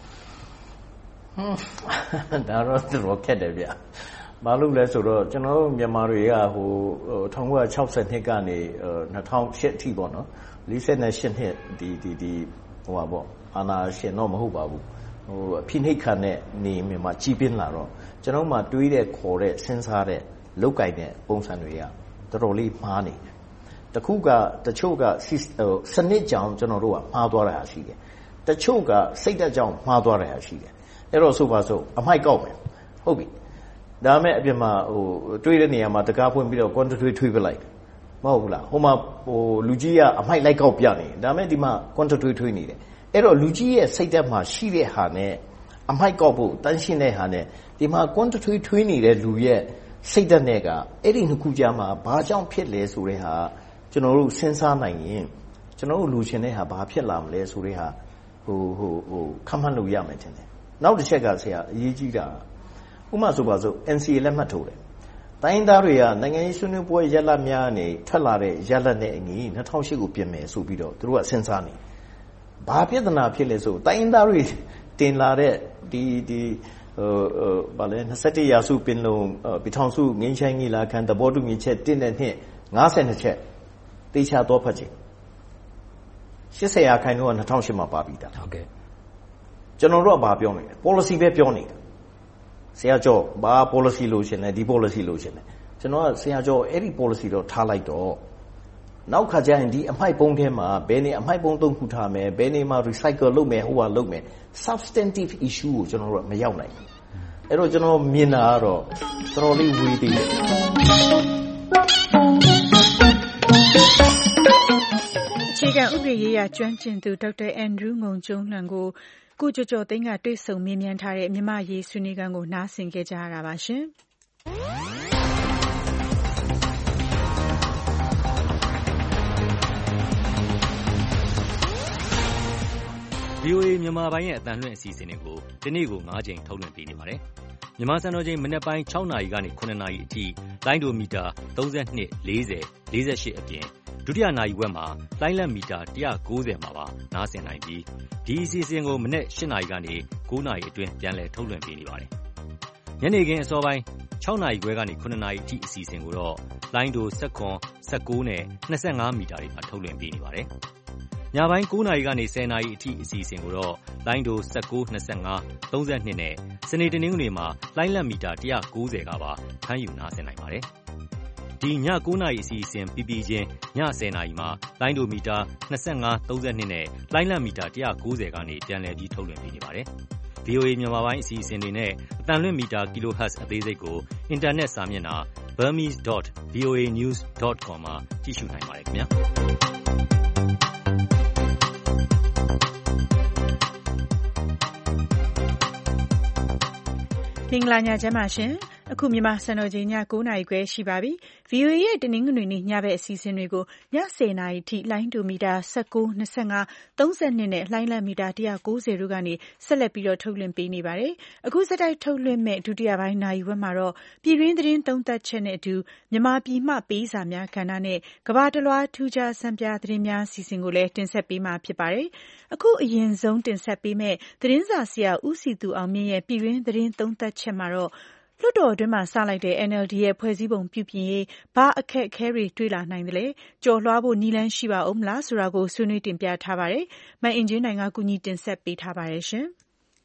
ဒါတော့တော့ခက်တယ်ဗျဘာလို့လဲဆိုတော့ကျွန်တော်တို့မြန်မာတွေကဟို၁၉၆၂ကနေ၂၀၀၈အထိပေါ့နော်၄၈နှစ်ဒီဒီဒီဟိုပါပေါ့အာနာရှင်တော့မဟုတ်ပါဘူးဟိုအဖိနှိတ်ခံတဲ့နေမြန်မာကြီးပြင်းလာတော့ကျွန်တော်မှတွေးတဲ့ခေါ်တဲ့စဉ်းစားတဲ့လောက်ကင်တဲ့ပုံစံတွေကတော်တော်လေးမှားနေတယ်တခုကတချို့ကစနစ်ကြောင်ကျွန်တော်တို့ကမှားသွားတာရှိတယ်တချို့ကစိတ်ဓာတ်ကြောင်မှားသွားတာရှိတယ်အဲ့တော့ဆိုပါစို့အမိုက်ကောက်မယ်ဟုတ်ပြီဒါမဲ့အပြင်မှာဟိုတွေးတဲ့နေရာမှာတကားဖွင့်ပြီးတော့ quantity ထွေးပလိုက်မဟုတ်ဘူးလားဟိုမှာဟိုလူကြီးကအမိုက်လိုက်ကောက်ပြနေဒါမဲ့ဒီမှာ quantity ထွေးနေတယ်အဲ့တော့လူကြီးရဲ့စိတ်ဓာတ်မှာရှိတဲ့ဟာနဲ့အမိုက်ကောက်ဖို့တန်းရှင်းတဲ့ဟာနဲ့ဒီမှာ quantity ထွေးနေတဲ့လူရဲ့စိတ်ဓာတ်နဲ့ကအဲ့ဒီနှစ်ခုကြားမှာဘာကြောင့်ဖြစ်လဲဆိုတဲ့ဟာကျွန်တော်တို့စဉ်းစားနိုင်ရင်ကျွန်တော်တို့လူချင်းတဲ့ဟာဘာဖြစ်လာမလဲဆိုတဲ့ဟာဟိုဟိုဟိုခန့်မှန်းလို့ရမယ်ထင်တယ်နောက်တစ်ချက်ကဆရာအရေးကြီးတာဥပမာဆိုပါစို့ N C A လက်မှတ်ထိုးတယ်တိုင်းသားတွေကနိုင်ငံရေးဆွေးနွေးပွဲရလဒ်များနေထွက်လာတဲ့ရလဒ်နဲ့အညီ၂၀၀၈ကိုပြင်မယ်ဆိုပြီးတော့သူတို့ကစဉ်းစားနေဘာပြဿနာဖြစ်လဲဆိုတိုင်းသားတွေတင်လာတဲ့ဒီဒီဟိုဟိုဗာလဲ၂၁ရာစုပင်လုံပြည်ထောင်စုငြိမ်းချမ်းရေးလာခံသဘောတူညီချက်တစ်နဲ့နှစ်၅၂ချက်တေချာတော့ဖတ်ကြည့်၈၀ရာခိုင်နှုန်းက၂၀၀၈မှာပါပြီးသားဟုတ်ကဲ့ကျွန်တော်တို့ကဘာပြောနေလဲ policy ပဲပြောနေတာဆရာကျော်ဘာ policy လို့ရှင်လဲဒီ policy လို့ရှင်လဲကျွန်တော်ကဆရာကျော်အဲ့ဒီ policy တော့ထားလိုက်တော့နောက်ခါကျရင်ဒီအမိုက်ပုံးထဲမှာဘယ်နေအမိုက်ပုံးသုံးခုထားမယ်ဘယ်နေမှာ recycle လုပ်မယ်ဟိုဟာလုပ်မယ် substantive issue ကိုကျွန်တော်တို့မရောက်နိုင်ဘူးအဲ့တော့ကျွန်တော်မြင်တာကတော့တော်တော်လေးဝေးသေးတယ်အခြေခံဥပဒေရေးရာကျွမ်းကျင်သူဒေါက်တာအန်ဒရူးငုံကျုံးလှန်ကိုကိုကျော်ကျော်သိန်းကတွေ့ဆုံမေးမြန်းထားတဲ့မြန်မာရေးဆွေးနွေးခန်းကိုနားဆင်ခဲ့ကြရတာပါရှင်။ V O A မြန်မာပိုင်းရဲ့အသံလွှင့်အစီအစဉ်တွေကိုဒီနေ့ကို၅ချိန်ထုတ်လွှင့်ပေးနေပါတယ်။မြန်မာစံတော်ချိန်မနက်ပိုင်း၆နာရီကနေ၇နာရီအထိလိုင်းဒိုမီတာ၃၂ ၄၀ ၄၈အပြင်ဒုတိယနာရီဝက်မှာလိုင်းလက်မီတာ၁၉၀မှာပါနားဆင်နိုင်ပြီးဒီအစီအစဉ်ကိုမနက်၈နာရီကနေ၉နာရီအတွင်းပြန်လည်ထုတ်လွှင့်ပေးနေပါတယ်။ညနေခင်းအစောပိုင်း၆နာရီခွဲကနေ၇နာရီအထိအစီအစဉ်ကိုတော့လိုင်းဒို၁၇ ၁၉နဲ့၂၅မီတာတွေမှာထုတ်လွှင့်ပေးနေပါတယ်။ညပိုင်း၉နာရီကနေ၁၀နာရီအထိအစီအစဉ်ကိုတော့လိုင်းဒို၁၉ ၂၅ ၃၂နဲ့စနေတနင်္ဂနွေမှာလိုင်းလက်မီတာ၁၉၀ကပါဖမ်းယူနားဆင်နိုင်ပါတယ်။ဒီည၉နာရီအစီအစဉ်ပြီးပြီးချင်းည၁၀နာရီမှာလိုင်းဒိုမီတာ၂၅ ၃၂နဲ့လိုင်းလက်မီတာ၁၉၀ကနေပြန်လည်ပြီးထုတ်လွှင့်ပေးနေပါတယ်။ ဗီအိုအေ မြန်မာပိုင်းအစီအစဉ်တွေနဲ့အသံလွှင့်မီတာ Kilohertz အသေးစိတ်ကိုအင်တာနက်စာမျက်နှာ burmese dot v o a news dot com မှာကြည့်ရှုနိုင်ပါတယ်ခင်ဗျာ။မင်္ဂလာညချမ်းပါရှင်။အခုမြန်မာစံတော်ချိန်ည၉နာရီခွဲရှိပါပြီ။ ဗွီအိုအေရဲ့တနင်္ဂနွေနေ့ညဘက်အစီအစဉ်တွေကိုည၁၀နာရီထိလိုင်းဒိုမီတာ၁၉ ၂၅ ၃၂နဲ့လိုင်းလက်မီတာ၁၉၀တို့ကနေဆက်လက်ပြီးတော့ထုတ်လွှင့်ပေးနေပါတယ်။အခုဆက်တိုက်ထုတ်လွှင့်မဲ့ဒုတိယပိုင်းနာရီဝက်မှာတော့ပြည်တွင်းသတင်းသုံးသပ်ချက်နဲ့အတူမြန်မာပြည်မှပေးစာများကဏ္ဍနဲ့ကမ္ဘာတလွှားထူးခြားစံပြသတင်းများအစီအစဉ်ကိုလည်းတင်ဆက်ပေးမှာဖြစ်ပါတယ်။အခုအရင်ဆုံးတင်ဆက်ပေးမဲ့သတင်းစာဆရာဦးစီသူအောင်မြင့်ရဲ့ပြည်တွင်းသတင်းသုံးသပ်ချက်မှာတော့လွှတ်တော်အတွင်းမှာစလိုက်တဲ့ အန်အယ်လ်ဒီ ရဲ့ဖွဲ့စည်းပုံပြုပြင်ရေးဘာအခက်အခဲတွေတွေ့လာနိုင်သလဲကြော်လွှားဖို့နည်းလမ်းရှိပါဦးမလားဆိုတာကိုဆွေးနွေးတင်ပြထားပါတယ်။မအင်ကြင်းနိုင်ကကူညီတင်ဆက်ပေးထားပါတယ်ရှင်။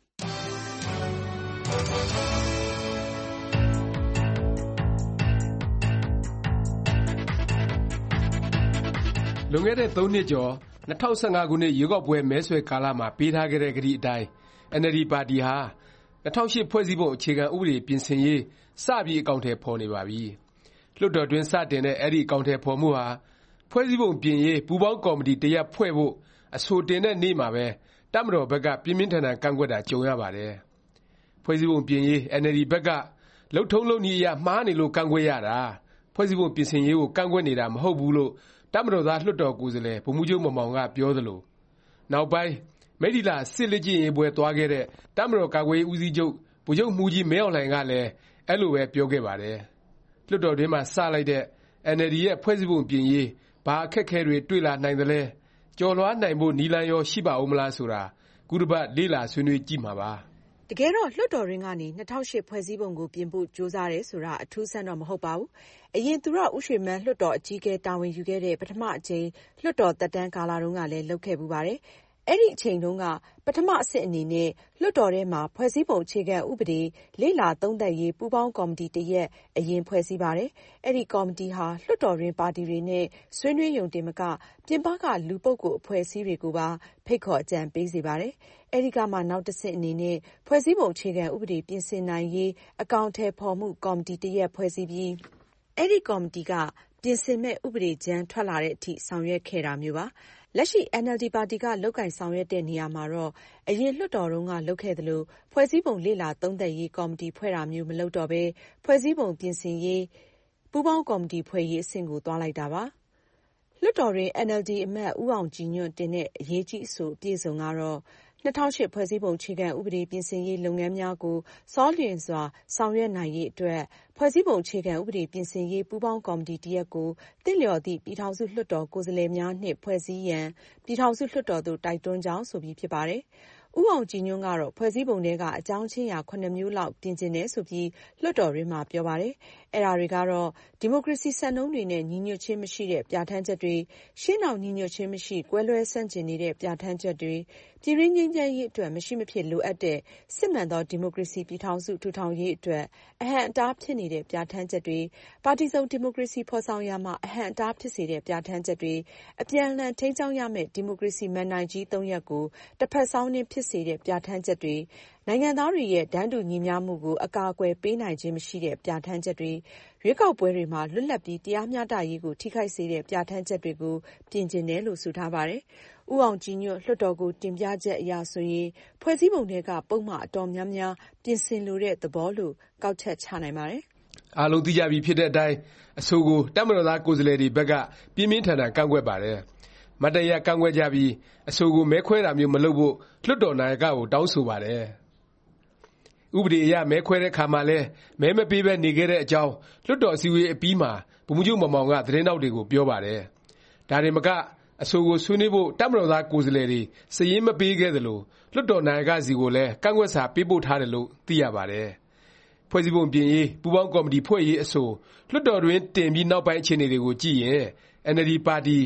လွန်ခဲ့တဲ့သုံးနှစ်ကျော်၂၀၁၅ခုနှစ်ရွေးကောက်ပွဲမဲဆွယ်ကာလမှာပေးထားခဲ့တဲ့ကတိအတိုင်းအန်အယ်လ်ဒီပါတီဟာ၂၀၀၈ဖွဲ့စည်းပုံအခြေခံဥပဒေပြင်ဆင်ရေးစပြီးအကောင်အထည်ဖော်နေပါပြီ။လွှတ်တော်တွင်းစတင်တဲ့အဲဒီအကောင်အထည်ဖော်မှုဟာဖွဲ့စည်းပုံပြင်ရေးပူးပေါင်းကော်မတီတစ်ရပ်ဖွဲ့ဖို့အဆိုတင်တဲ့နေ့မှာပဲတပ်မတော်ဘက်ကပြင်းပြင်းထန်ထန်ကန့်ကွက်တာကြုံရပါတယ်။ဖွဲ့စည်းပုံပြင်ရေးအန်အယ်လ်ဒီဘက်ကလုပ်ထုံးလုပ်နည်းအရမှားနေလို့ကန့်ကွက်ရတာဖွဲ့စည်းပုံပြင်ဆင်ရေးကိုကန့်ကွက်နေတာမဟုတ်ဘူးလို့တပ်မတော်သားလွှတ်တော်ကိုယ်စားလှယ်ဗိုလ်မှူးချုပ်မောင်မောင်ကပြောသလိုနောက်ပိုင်းမိတ္ထီလာစစ်လေ့ကျင့်ရေးပွဲသွားခဲ့တဲ့တပ်မတော်ကာကွယ်ရေးဦးစီးချုပ်ဗိုလ်ချုပ်မှူးကြီးမင်းအောင်လှိုင်ကလည်းအဲလိုပဲပြောခဲ့ပါတယ်။လွှတ်တော်တွင်းမှာစလိုက်တဲ့အန်အယ်လ်ဒီရဲ့ဖွဲ့စည်းပုံပြင်ရေးဘာအခက်အခဲတွေတွေ့လာနိုင်သလဲကျော်လွှားနိုင်ဖို့နည်းလမ်းရောရှိပါဦးမလားဆိုတာခုတစ်ပတ်လေ့လာဆွေးနွေးကြည့်မှာပါ။တကယ်တော့လွှတ်တော်တွင်းကနေ၂၀၀၈ဖွဲ့စည်းပုံကိုပြင်ဖို့ကြိုးစားတယ်ဆိုတာအထူးဆန်းတော့မဟုတ်ပါဘူး။အရင်သူရဦးရွှေမန်းလွှတ်တော်အကြီးအကဲတာဝန်ယူခဲ့တဲ့ပထမအကြိမ်လွှတ်တော်သက်တမ်းကာလတုန်းကလည်းလုပ်ခဲ့ဖူးပါတယ်။အဲဒီအချိန်တုန်းကပထမအဆင့်အနေနဲ့လွှတ်တော်ထဲမှာဖွဲ့စည်းပုံအခြေခံဥပဒေလေ့လာသုံးသပ်ရေးပူးပေါင်းကော်မတီတစ်ရပ်အရင်ဖွဲ့စည်းပါတယ်။အဲဒီကော်မတီဟာလွှတ်တော်တွင်းပါတီတွေနဲ့ဆွေးနွေးရုံတင်မကပြင်ပကလူပုဂ္ဂိုလ်အဖွဲ့အစည်းတွေကိုပါဖိတ်ခေါ်အကြံပေးစေပါတယ်။အဲဒီကမှနောက်တစ်ဆင့်အနေနဲ့ဖွဲ့စည်းပုံအခြေခံဥပဒေပြင်ဆင်နိုင်ရေးအကောင်အထည်ဖော်မှုကော်မတီတစ်ရပ်ဖွဲ့စည်းပြီးအဲဒီကော်မတီကပြင်ဆင်မဲ့ဥပဒေကြမ်းထွက်လာတဲ့အထိဆောင်ရွက်ခဲ့တာမျိုးပါ။လက်ရှိ အန်အယ်လ်ဒီပါတီကလုပ်ကိုင်ဆောင်ရွက်တဲ့နေရာမှာတော့အရင်လွှတ်တော်တုန်းကလုပ်ခဲ့သလိုဖွဲ့စည်းပုံလေ့လာသုံးသပ်ရေးကော်မတီဖွဲ့တာမျိုးမလုပ်တော့ဘဲဖွဲ့စည်းပုံပြင်ဆင်ရေးပူးပေါင်းကော်မတီဖွဲ့ရေးအဆင့်ကိုသွားလိုက်တာပါ။လွှတ်တော်တွင် အန်အယ်လ်ဒီအမတ်ဦးအောင်ကြည်ညွန့်တင်တဲ့အရေးကြီးအဆိုအပြည့်စုံကတော့၂၀၀၈ဖွဲ့စည်းပုံအခြေခံဥပဒေပြင်ဆင်ရေးလုပ်ငန်းများကိုစောလျင်စွာဆောင်ရွက်နိုင်ရေးအတွက်ဖွဲ့စည်းပုံအခြေခံဥပဒေပြင်ဆင်ရေးပူးပေါင်းကော်မတီတစ်ရပ်ကိုသင့်လျော်သည့်ပြည်ထောင်စုလွှတ်တော်ကိုယ်စားလှယ်များနှင့်ဖွဲ့စည်းရန်ပြည်ထောင်စုလွှတ်တော်သို့တိုက်တွန်းကြောင်းဆိုပြီးဖြစ်ပါတယ်။ဦးအောင်ကြည်ညွန့်ကတော့ဖွဲ့စည်းပုံထဲကအကြောင်းချင်းရာခုနှစ်မျိုးလောက်ပြင်ကျင်တယ်ဆိုပြီးလွှတ်တော်တွင်မှပြောပါတယ်။အဲဒါတွေကတော့ဒီမိုကရေစီစံနှုန်းတွေနဲ့ညီညွတ်ခြင်းမရှိတဲ့ပြဋ္ဌာန်းချက်တွေရှင်းအောင်ညီညွတ်ခြင်းမရှိကွဲလွဲဆန့်ကျင်နေတဲ့ပြဋ္ဌာန်းချက်တွေပြည်တွင်းငြိမ်းချမ်းရေးအတွက်မရှိမဖြစ်လိုအပ်တဲ့စစ်မှန်သောဒီမိုကရေစီပြည်ထောင်စုထူထောင်ရေးအတွက်အဟန့်အတားဖြစ်နေတဲ့ပြဋ္ဌာန်းချက်တွေပါတီစုံဒီမိုကရေစီဖော်ဆောင်ရာမှာအဟန့်အတားဖြစ်စေတဲ့ပြဋ္ဌာန်းချက်တွေအပြန်အလှန်ထိန်းကျောင်းရမယ့်ဒီမိုကရေစီမဏ္ဍိုင်ကြီးသုံးရပ်ကိုတစ်ဖက်စောင်းနှင်းဖြစ်စေတဲ့ပြဋ္ဌာန်းချက်တွေနိုင်ငံသားတွေရဲ့တန်းတူညီမျှမှုကိုအကာအကွယ်ပေးနိုင်ခြင်းမရှိတဲ့ပြဋ္ဌာန်းချက်တွေရွေးကောက်ပွဲတွေမှာလွတ်လပ်ပြီးတရားမျှတရေးကိုထိခိုက်စေတဲ့ပြဋ္ဌာန်းချက်တွေကိုပြင်ကျင်တယ်လို့ဆိုထားပါတယ်။ဦးအောင်ကြည်ညွန့်လွှတ်တော်ကိုတင်ပြချက်အရဆိုရင်ဖွဲ့စည်းပုံတွေကပုံမှန်အတော်များများပြင်ဆင်လိုတဲ့သဘောလို့ကောက်ချက်ချနိုင်ပါတယ်။အားလုံးသိကြပြီဖြစ်တဲ့အတိုင်းအဆိုကိုတပ်မတော်သားကိုယ်စားလှယ်တွေဘက်ကပြင်းပြင်းထန်ထန်ကန့်ကွက်ပါတယ်။မတ်တရကန့်ကွက်ကြပြီးအဆိုကိုမဲခွဲတာမျိုးမလုပ်ဖို့လွှတ်တော်နာယကကိုတောင်းဆိုပါတယ်။ဥပဒေအရမဲခွဲတဲ့ခါမှာလဲမဲမပေးဘဲနေခဲ့တဲ့အကြောင်းလွှတ်တော်အစည်းအဝေးအပြီးမှာဗိုလ်မှူးချုပ်မောင်မောင်ကသတင်းတောက်တွေကိုပြောပါတယ်။ဒါတင်မကအဆိုကိုဆွေးနွေးဖို့တပ်မတော်သားကိုယ်စားလှယ်တွေစာရင်းမပေးခဲ့သလိုလွှတ်တော်နာယကစီကိုလည်းကန့်ကွက်စာပေးပို့ထားတယ်လို့သိရပါတယ်။ဖွဲ့စည်းပုံပြင်ရေးပူးပေါင်းကော်မတီဖွဲ့ရေးအဆိုလွှတ်တော်တွင်တင်ပြီးနောက်ပိုင်းအခြေအနေတွေကိုကြည့်ရင်အန်အယ်လ်ဒီပါတီ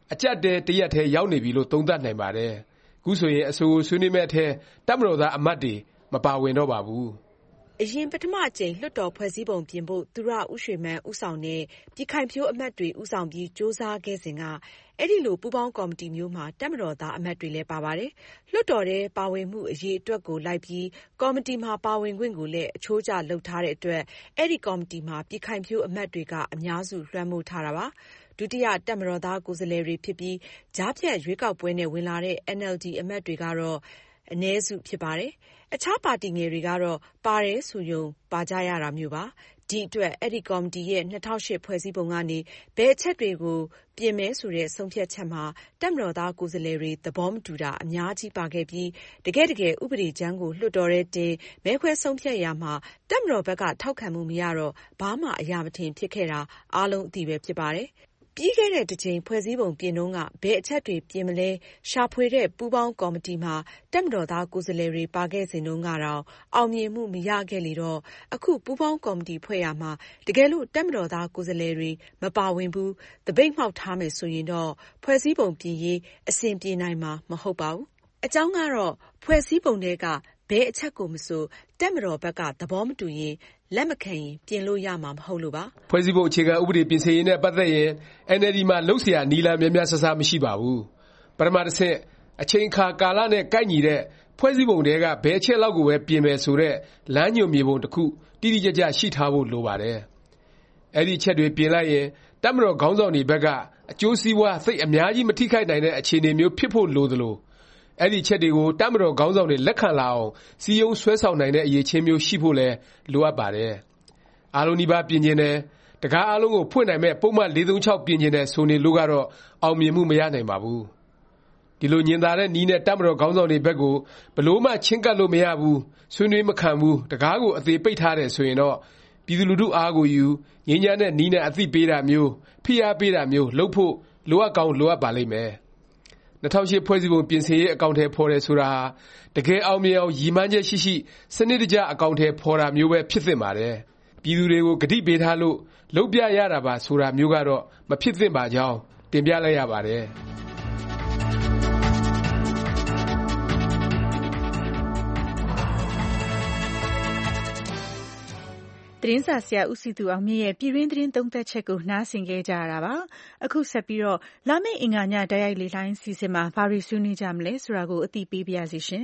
အကျပ်တဲတရက်ထဲရောက်နေပြီလို့သုံးသပ်နိုင်ပါတယ်။ခုဆိုရင်အဆိုကိုဆွေးနွေးမဲ့အထဲတပ်မတော်သားအမတ်တွေမပါဝင်တော့ပါဘူး။အရင်ပထမအကြိမ်လွှတ်တော်ဖွဲ့စည်းပုံပြင်ဖို့သူရဦးရွှေမန်းဦးဆောင်တဲ့ပြည်ခိုင်ဖြိုးအမတ်တွေဦးဆောင်ပြီးကြိုးစားခဲ့စဉ်ကအဲ့ဒီလိုပူးပေါင်းကော်မတီမျိုးမှာတပ်မတော်သားအမတ်တွေလည်းပါပါတယ်။လွှတ်တော်ထဲပါဝင်မှုအရေးအတွက်ကိုလိုက်ပြီးကော်မတီမှာပါဝင်ခွင့်ကိုလည်းအချိုးကျလုပ်ထားတဲ့အတွက်အဲ့ဒီကော်မတီမှာပြည်ခိုင်ဖြိုးအမတ်တွေကအများစုလွှမ်းမိုးထားတာပါ။ဒုတိယတပ်မတော်သားကိုယ်စားလှယ်တွေဖြစ်ပြီးကြားဖြတ်ရွေးကောက်ပွဲနဲ့ဝင်လာတဲ့ အန်အယ်လ်ဒီ အမတ်တွေကတော့အနည်းစုဖြစ်ပါတယ်။အခြားပါတီငယ်တွေကတော့ပါတယ်ဆိုရုံပါကြရတာမျိုးပါ။ဒီအတွက်အဲ့ဒီကော်မတီရဲ့၂၀၀၈ဖွဲ့စည်းပုံကနေဘယ်အချက်တွေကိုပြင်မယ်ဆိုတဲ့ဆုံးဖြတ်ချက်မှာတပ်မတော်သားကိုယ်စားလှယ်တွေသဘောမတူတာအများကြီးပါခဲ့ပြီးတကယ်တကယ်ဥပဒေကြမ်းကိုလွှတ်တော်ထဲတင်မဲခွဲဆုံးဖြတ်ရမှာတပ်မတော်ဘက်ကထောက်ခံမှုမရတော့ဘာမှအရာမထင်ဖြစ်ခဲ့တာအားလုံးအသိပဲဖြစ်ပါတယ်။ပြီးခဲ့တဲ့တစ်ချိန်ဖွဲ့စည်းပုံပြင်တုန်းကဘယ်အချက်တွေပြင်မလဲရှာဖွေတဲ့ပူးပေါင်းကော်မတီမှာတပ်မတော်သားကိုယ်စားလှယ်တွေပါခဲ့စဉ်တုန်းကတော့အောင်မြင်မှုမရခဲ့လေတော့အခုပူးပေါင်းကော်မတီဖွဲ့ရမှာတကယ်လို့တပ်မတော်သားကိုယ်စားလှယ်တွေမပါဝင်ဘူးတပိတ်မှောက်ထားမယ်ဆိုရင်တော့ဖွဲ့စည်းပုံပြင်ရေးအဆင်ပြေနိုင်မှာမဟုတ်ပါဘူးအကြောင်းကတော့ဖွဲ့စည်းပုံတွေကဘယ်အချက်ကိုမဆိုတပ်မတော်ဘက်ကသဘောမတူရင်လက်မခံရင်ပြင်လို့ရမှာမဟုတ်လို့ပါဖွဲ့စည်းပုံအခြေခံဥပဒေပြင်ဆင်ရေးနဲ့ပတ်သက်ရင် အန်အယ်လ်ဒီ မှာလှုပ်เสียနီလာများများဆဆမရှိပါဘူးပထမတစ်ဆင့်အချိန်အခါကာလနဲ့ကိုက်ညီတဲ့ဖွဲ့စည်းပုံတွေကဘယ်အချက်လောက်ကိုပဲပြင်မယ်ဆိုတဲ့လမ်းညွှန်မြေပုံတစ်ခုတိတိကျကျရှိထားဖို့လိုပါတယ်အဲ့ဒီအချက်တွေပြင်လိုက်ရင်တပ်မတော်ခေါင်းဆောင်တွေဘက်ကအကျိုးစီးပွားသိအများကြီးမထိခိုက်နိုင်တဲ့အခြေအနေမျိုးဖြစ်ဖို့လိုသလိုအဲ့ဒီချက်တွေကိုတပ်မတော်ခေါင်းဆောင်တွေလက်ခံလာအောင်စီယုံဆွဲဆောင်နိုင်တဲ့အရေးချင်းမျိုးရှိဖို့လဲလိုအပ်ပါတယ်။အားလုံးဒီပါပြင်ကျင်တယ်တကားအားလုံးကိုဖွင့်နိုင်မဲ့ပုံမှန်၄၃၆ပြင်ကျင်တယ်ဆိုနေလို့ကတော့အောင်မြင်မှုမရနိုင်ပါဘူး။ဒီလိုညင်သာတဲ့နီးနဲ့တပ်မတော်ခေါင်းဆောင်တွေဘက်ကိုဘလို့မှချင်းကပ်လို့မရဘူးဆွေးနွေးမခံဘူးတကားကိုအသေးပိတ်ထားတယ်ဆိုရင်တော့ပြည်သူလူထုအားကိုယူငြိမ်းချမ်းတဲ့နီးနဲ့အသိပေးတာမျိုးဖိအားပေးတာမျိုးလုပ်ဖို့လိုအပ်ကောင်းလိုအပ်ပါလိမ့်မယ်။၂၀၀၈ဖွဲ့စည်းပုံပြင်ဆင်ရေးအကောင်အထည်ဖော်တယ်ဆိုတာတကယ်အောင်မြင်အောင်ရည်မှန်းချက်ရှိရှိစနစ်တကျအကောင်အထည်ဖော်တာမျိုးပဲဖြစ်သင့်ပါတယ်ပြည်သူတွေကိုဂတိပေးထားလို့လုပ်ပြရတာပါဆိုတာမျိုးကတော့မဖြစ်သင့်ပါကြောင်းတင်ပြလိုက်ရပါတယ်သတင်းစာဆရာဦးစီသူအောင်မြင့်ရဲ့ပြည်တွင်းသတင်းသုံးသပ်ချက်ကိုနားဆင်ခဲ့ကြရတာပါအခုဆက်ပြီးတော့လာမယ့်အင်္ဂါညတိုက်ရိုက်လေလိုင်းစီစဉ်မှာဘာတွေဆွေးနွေးကြမလဲဆိုတာကိုအသိပေးပါရစေရှင်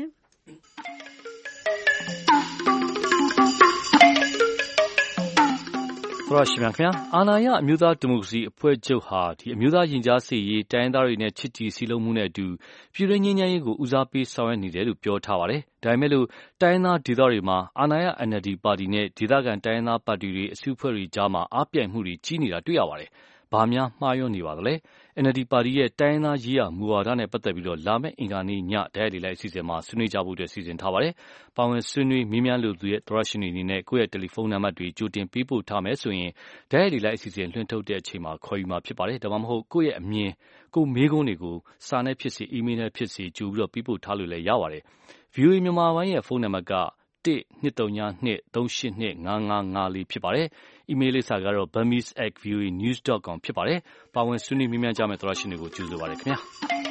သရရှိမြခင်အာနာယအမျိုးသားဒီမိုကရေစီအဖွဲ့ချုပ်ဟာဒီအမျိုးသားရင်ကြားစေရေးတိုင်းသားတွေနဲ့ချစ်ကြည်စည်းလုံးမှုနဲ့အတူပြည်တွင်းငြိမ်းချမ်းရေးကိုဦးစားပေးဆောင်ရွက်နေတယ်လို့ပြောထားပါတယ်။ဒါပေမဲ့လို့တိုင်းသားဒေသတွေမှာအာနာယ အန်အယ်လ်ဒီ ပါတီနဲ့ဒေသခံတိုင်းသားပါတီတွေအစုအဖွဲ့တွေကြားမှာအားပြိုင်မှုတွေကြီးနေတာတွေ့ရပါတယ်။ဘာများမှားယွင်းနေပါသလဲ။ အန်အယ်လ်ဒီ ပါတီရဲ့တိုင်းသားရေးရာမူဝါဒနဲ့ပတ်သက်ပြီးတော့လာမယ့်အင်္ဂါနေ့ညတိုက်ရိုက်လေလိုက်အစီအစဉ်မှာဆွေးနွေးကြဖို့အတွက်စီစဉ်ထားပါတယ်။ပါဝင်ဆွေးနွေးမေးမြန်းလို့သူရဲ့သရရှိနေအနေနဲ့ကိုယ့်ရဲ့တယ်လီဖုန်းနံပါတ်တွေကြိုတင်ပေးပို့ထားမယ်ဆိုရင်တိုက်ရိုက်လေလိုက်အစီအစဉ်လွှင့်ထုတ်တဲ့အချိန်မှာခေါ်ယူမှာဖြစ်ပါတယ်။ဒါမှမဟုတ်ကိုယ့်ရဲ့အမြင်ကိုမေးခွန်းတွေကိုစာနဲ့ဖြစ်စေအီးမေးလ်နဲ့ဖြစ်စေကြိုပြီးတော့ပေးပို့ထားလို့လည်းရပါတယ်။ ဗွီအိုအေမြန်မာပိုင်းရဲ့ဖုန်းနံပါတ်ကတစ်နှစ်သုံးညနှစ်သုံးရှစ်နှစ်ငါးငါးငါးလေးဖြစ်ပါတယ်။ အီးမေးလ်လိပ်စာကတော့ burmese at v o a news dot com ဖြစ်ပါတယ်။ပါဝင်ဆွေးနွေးမေးမြန်းကြမယ့်သရရှိတွေကိုကြိုဆိုပါရစေခင်ဗျာ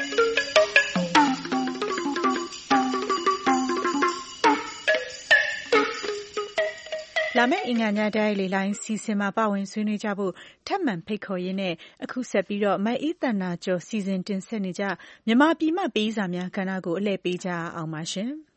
။လာမယ့်အင်္ဂါညတိုက်ရိုက်လေလိုင်းစီစဉ်မှာပါဝင်ဆွေးနွေးကြဖို့ထပ်မံဖိတ်ခေါ်ရင်းနဲ့အခုဆက်ပြီးတော့မအေးသန္တာကျော်စီစဉ်တင်ဆက်နေကြမြန်မာပြည်မှပေးစာများကဏ္ဍကိုအလှည့်ပေးကြအောင်ပါရှင်။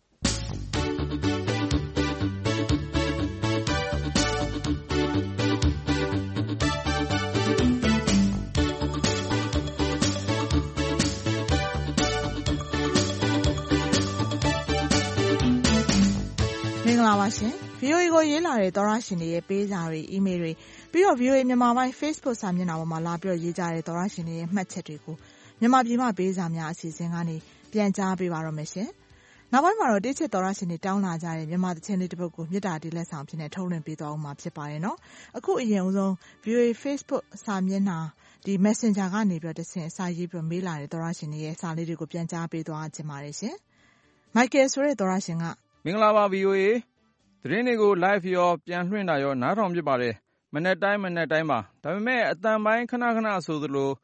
မင်္ဂလာပါရှင် ဗွီအိုအေ ကိုရေးလာတဲ့သောရရှင်တွေရဲ့ပေးစာတွေအီးမေးလ်တွေပြီးတော့ ဗွီအိုအေ မြန်မာပိုင်း Facebook စာမျက်နှာပေါ်မှာလာပြီးတော့ရေးကြတဲ့သောရရှင်တွေရဲ့မှတ်ချက်တွေကိုမြန်မာပြည်မှပေးစာများအစီအစဉ်ကနေပြန်ကြားပေးပါတော့မယ်ရှင်နောက်ပိုင်းမှာတော့တိကျသောရရှင်တွေတောင်းလာကြတဲ့မြန်မာသချင်းလေးတစ်ပုဒ်ကိုမြစ်တာတီးလက်ဆောင်ဖြစ်နေထုတ်လွှင့်ပေးသွားအောင်မှာဖြစ်ပါတယ်နော်အခုအရင်ဦးဆုံး ဗွီအိုအေ Facebook စာမျက်နှာဒီ Messenger ကနေပြီးတော့တဆင့်စာရေးပြီးမေးလာတဲ့သောရရှင်တွေရဲ့စာလေးတွေကိုပြန်ကြားပေးသွားခြင်းပါတယ်ရှင်မိုက်ကယ်ဆိုတဲ့သောရရှင်ကမင်္ဂလာပါ ဗွီအိုအေ သတင်းတွေကို live ရောပြန်လွှင့်တာရောနားထောင်ဖြစ်ပါတယ်မနေ့တိုင်းမနေ့တိုင်းပါဒါပေမဲ့အတန်ပိုင်းခဏခဏဆိုသလိုပြ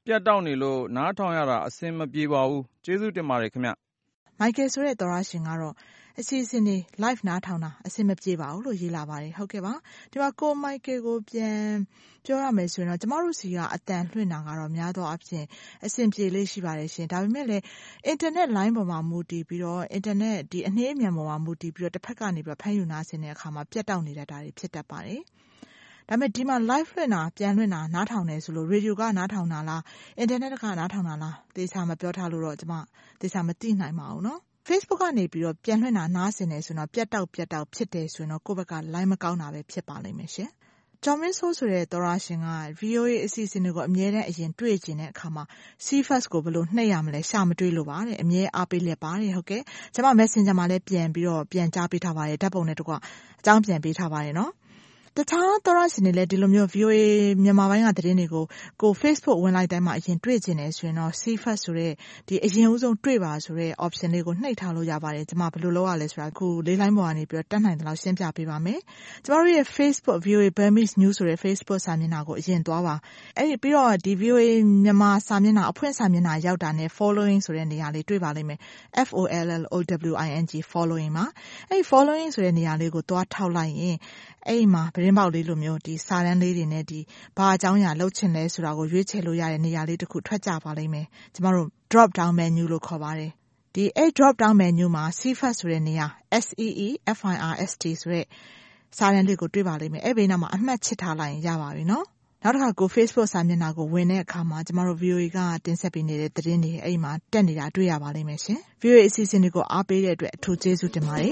ပြတ်တောက်နေလို့နားထောင်ရတာအဆင်မပြေပါဘူးကျေးဇူးတင်ပါတယ်ခင်ဗျမိုက်ကယ်ဆိုတဲ့သောရရှင်ကတော့အစီအစဉ်တွေ live နားထောင်တာအဆင်မပြေပါဘူးလို့ရေးလာပါတယ်ဟုတ်ကဲ့ပါဒီမှာကိုမိုက်ကယ်ကိုပြန်ပြောရမယ်ဆိုရင်တော့ကျမတို့စီကအတန်လွှင့်တာကတော့များသောအားဖြင့်အဆင်ပြေလေးရှိပါတယ်ရှင်ဒါပေမဲ့လည်း internet line ပေါ်မှာမူတည်ပြီးတော့ internet ဒီအနှေးအမြန်ပေါ်မှာမူတည်ပြီးတော့တစ်ဖက်ကနေပြီးတော့ဖမ်းယူနာဆင်တဲ့အခါမှာပြတ်တောက်နေတတ်တာတွေဖြစ်တတ်ပါတယ်ဒါပေမဲ့ဒီမှာ live လွှင့်တာပြန်လွှင့်တာနားထောင်နေဆိုလို့ radio ကနားထောင်တာလား internet ကနားထောင်တာလားသေချာမပြောထားလို့တော့ကျမသေချာမသိနိုင်ပါဘူးเนาะFacebook ကနေပြီးတော့ပြန်လွှင့်တာနားဆင်နေဆိုတော့ပြတ်တောက်ပြတ်တောက်ဖြစ်တယ်ဆိုတော့ကိုယ့်ဘက်က line မကောင်းတာပဲဖြစ်ပါလိမ့်မယ်ရှင်။ကျော်မင်းဆိုးဆိုတဲ့သောရရှင်က ဗွီအိုအေ အစီအစဉ်တွေကိုအမြဲတမ်းအရင်တွေ့ကျင်တဲ့အခါမှာ C first ကိုဘယ်လိုနှိပ်ရမလဲရှာမတွေ့လို့ပါတဲ့အမြဲအားပေးလက်ပါတယ်ဟုတ်ကဲ့။ကျွန်မ Messenger မှာလည်းပြန်ပြီးတော့ပြန်ကြားပေးထားပါတယ်ဓာတ်ပုံနဲ့တကွအကြောင်းပြန်ပေးထားပါတယ်နော်။တခြားသောရရှင်တွေလည်းဒီလိုမျိုး ဗွီအိုအေ မြန်မာပိုင်းကသတင်းတွေကိုကို Facebook ဝင်လိုက်တိုင်းမှာအရင်တွေ့ကျင်နေဆိုရင်တော့ C first ဆိုတဲ့ဒီအရင်ဦးဆုံးတွေ့ပါဆိုတဲ့ option လေးကိုနှိပ်ထားလို့ရပါတယ်ကျွန်မဘယ်လိုလုပ်ရလဲဆိုတာခုလေးလိုင်းပေါ်ကနေပြီးတော့တက်နိုင်တယ်လို့ရှင်းပြပေးပါမယ်ကျွန်တော်တို့ရဲ့ Facebook ဗွီအိုအေ Burmese News ဆိုတဲ့ Facebook စာမျက်နှာကိုအရင်သွားပါအဲ့ဒီပြီးတော့ဒီ ဗွီအိုအေ မြန်မာစာမျက်နှာအဖွင့်စာမျက်နှာရောက်တာနဲ့ following ဆိုတဲ့နေရာလေးတွေ့ပါလိမ့်မယ် F O L L O W I N G following မှာအဲ့ဒီ following ဆိုတဲ့နေရာလေးကိုသွားထောက်လိုက်ရင်အဲ့မှာဗရင်ပေါက်လေးလိုမျိုးဒီစာတန်းလေးတွေနဲ့ဒီဘာအကြောင်းအရာလုပ်ချင်လဲဆိုတာကိုရွေးချယ်လို့ရတဲ့နေရာလေးတစ်ခုထွက်ကြပါလိမ့်မယ်ကျမတို့ drop down menu လို့ခေါ်ပါတယ်ဒီအဲ့ drop down menu မှာ C first ဆိုတဲ့နေရာ S E E F I R S T ဆိုတဲ့စာတန်းလေးကိုတွေ့ပါလိမ့်မယ်အဲ့ဘေးနားမှာအမှတ်ချစ်ထားလိုက်ရင်ရပါပြီနော်နောက်တစ်ခါကို Facebook စာမျက်နှာကိုဝင်တဲ့အခါမှာကျမတို့ ဗွီအိုအေ ကတင်ဆက်ပေးနေတဲ့သတင်းတွေအဲ့မှာတက်နေတာတွေ့ရပါလိမ့်မယ်ရှင် ဗွီအိုအေ အစီအစဉ်တွေကိုအားပေးတဲ့အတွက်အထူးကျေးဇူးတင်ပါတယ်